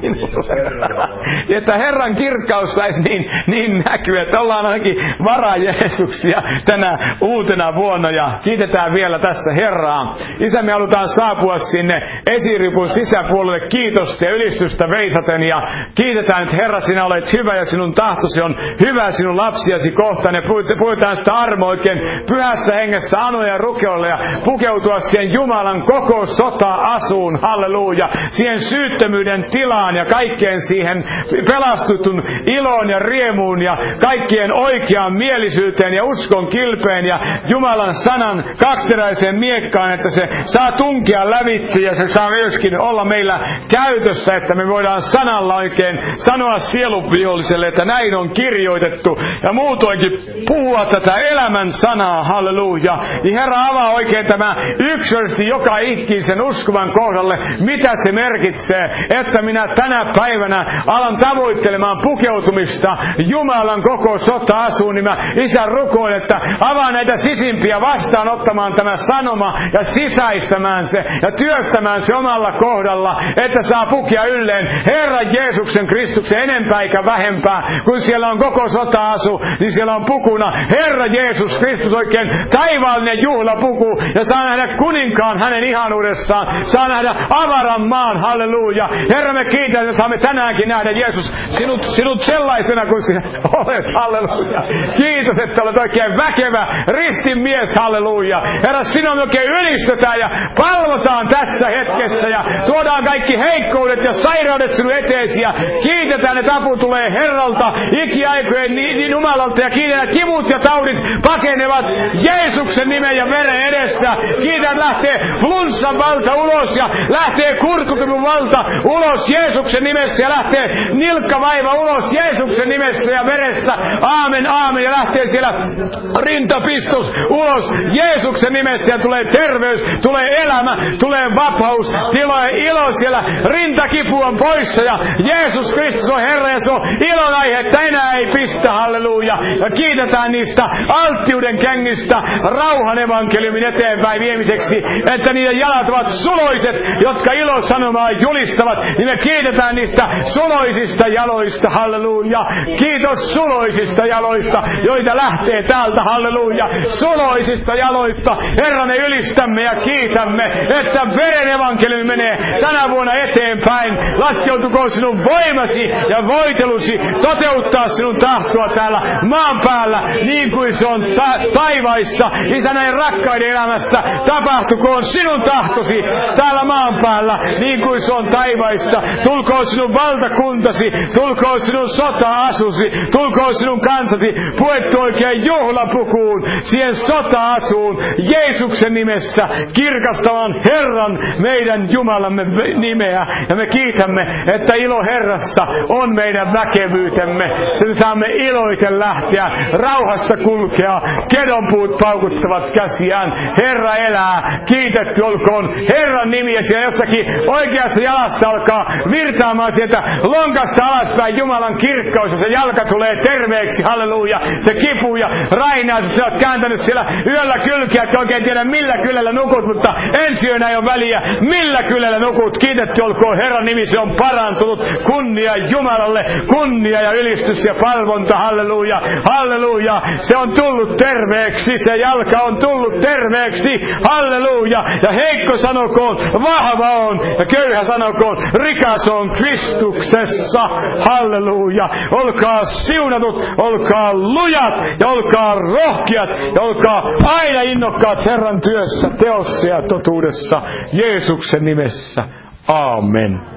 minulle. Että Herran kirkkaus saisi niin näkyä, että ollaan ainakin vara Jeesuksia tänä uutena vuonna ja kiitetään vielä tässä Herraa. Isä, me halutaan saapua sinne esiripun sisäpuolelle kiitosta ja ylistystä veisaten ja kiitetään, että Herra, sinä olet hyvä ja sinun tahtosi on hyvä sinun lapsiasi kohtaan ja puhutaan sitä armoa oikein pyhässä hengessä anoja ja rukeolle ja pukeutua siihen Jumalan koko sota-asuun, halleluja, siihen syyttömyyden tilaan ja kaikkeen siihen pelastutun iloon ja riemuun ja kaikkien oikeaan mielisyyteen ja uskon kilpeen ja Jumalan sanan kaksiteräiseen miekkaan, että se saa tunkea lävitse ja se saa myöskin olla meillä käytössä, että me voidaan sanalla oikein sanoa sielunviholliselle, että näin on kirjoitettu ja muutoinkin puhua tätä elämän sanaa, halleluja. Niin Herra, avaa oikein tämä yksilöllisesti joka ikisen uskovan kohdalle, mitä se merkitsee, että minä tänä päivänä alan tavoittelemaan pukeutumista Jumalan koko sota-asuun, niin mä Isä rukoilen, että avaa näitä sisimpiä vastaanottamaan tämä sanoma ja sisäistämään se ja työstämään se omalla kohdalla, että saa pukea ylleen Herran Jeesuksen Kristuksen enempää eikä vähempää, kun siellä on koko sota-asu, niin siellä on pukuna Herra Jeesus Kristus, oikein taivaallinen juhlapuku, ja saa nähdä kuninkaan hänen ihanuudessaan, saa nähdä avaran maan, halleluja. Herra, me kiitän, että saamme tänäänkin nähdä Jeesus sinut sellaisena kuin sinä olet, halleluja. Kiitos, että olet oikein väkevä ristinmies, halleluja. Herra, sinua me oikein ylistetään ja palvotaan tässä hetkessä ja tuodaan kaikki heikkoudet ja sairaudet sinun eteesi ja kiitetään, että apu tulee Herralta, ikiaikojen Jumalalta ja kiitetään, että kivut ja taudit pakenevat Jeesuksen nimen ja veren edessä. Kiitän, lähtee flunssan valta ulos ja lähtee kurkkukyvyn valta ulos Jeesuksen nimessä ja lähtee nilkkavaiva ulos Jeesuksen nimessä ja veressä. Aamen, aamen. Ja lähtee siellä rintapistos ulos Jeesuksen nimessä ja tulee terveys, tulee elämä, tulee vapaus, tulee ilo siellä. Rintakipu on poissa ja Jeesus Kristus on Herra ja se on ilon aihe, että enää ei pistä, halleluja. Ja kiitetään niistä alttiuden kengistä rauhan evankeliumin eteenpäin viemiseksi, että niiden jalat ovat suloiset, jotka ilosanomaa julistavat, niin me kiitetään niistä suloisista jaloista, halleluja. Kiitos suloisista jaloista, joita lähtee täältä, halleluja. Suloisista jaloista, Herra, me ylistämme ja kiitämme, että veren evankeliumi menee tänä vuonna eteenpäin. Laskeutukoon sinun voimasi ja voitelusi toteuttaa sinun tahtoa täällä maan päällä, niin kuin se on taivaissa. Isä, näin rakkaiden elämässä tapahtukoon sinun tahtosi täällä maan päällä, niin kuin se on taivaissa. Tulkoon sinun valtakuntasi, tulkoon sinun sota-asusi, tulkoon sinun kansasi, puettu oikein juhlapukuun, siihen sota-asuun, Jeesuksen nimessä, kirkastavan Herran, meidän Jumalamme nimeä. Ja me kiitämme, että ilo Herrassa on meidän väkevyytemme. Sen saamme iloiten lähteä, rauhassa kulkea, kedonpuut paukuttavat käsiään. Herra elää, kiitetty olkoon Herran nimi, ja siellä jossakin oikeassa jalassa alkaa virtaamaan sieltä lonkasta alaspäin Jumalan kirkkaus, ja se jalka tulee terveeksi, halleluja. Se kipu ja rainaa, että sä oot kääntänyt siellä yöllä kylkiä, että oikein tiedä millä kylällä nukut, mutta ensi yönä ei ole väliä, millä kylällä nukut. Kiitetty olkoon Herran nimi, se on parantunut. Kunnia Jumalalle, kunnia ja ylistys ja palvonta, halleluja, halleluja. Se on tullut terveeksi, se jalka on tullut terveeksi, halleluja. Ja heikko sanokoon, vahva on, ja köyhä sanokoon, rikas on Kristuksessa, halleluja. Olkaa siunatut, olkaa lujat, ja olkaa rohkeat, ja olkaa aina innokkaat Herran työssä, teossa ja totuudessa, Jeesuksen nimessä. Amen.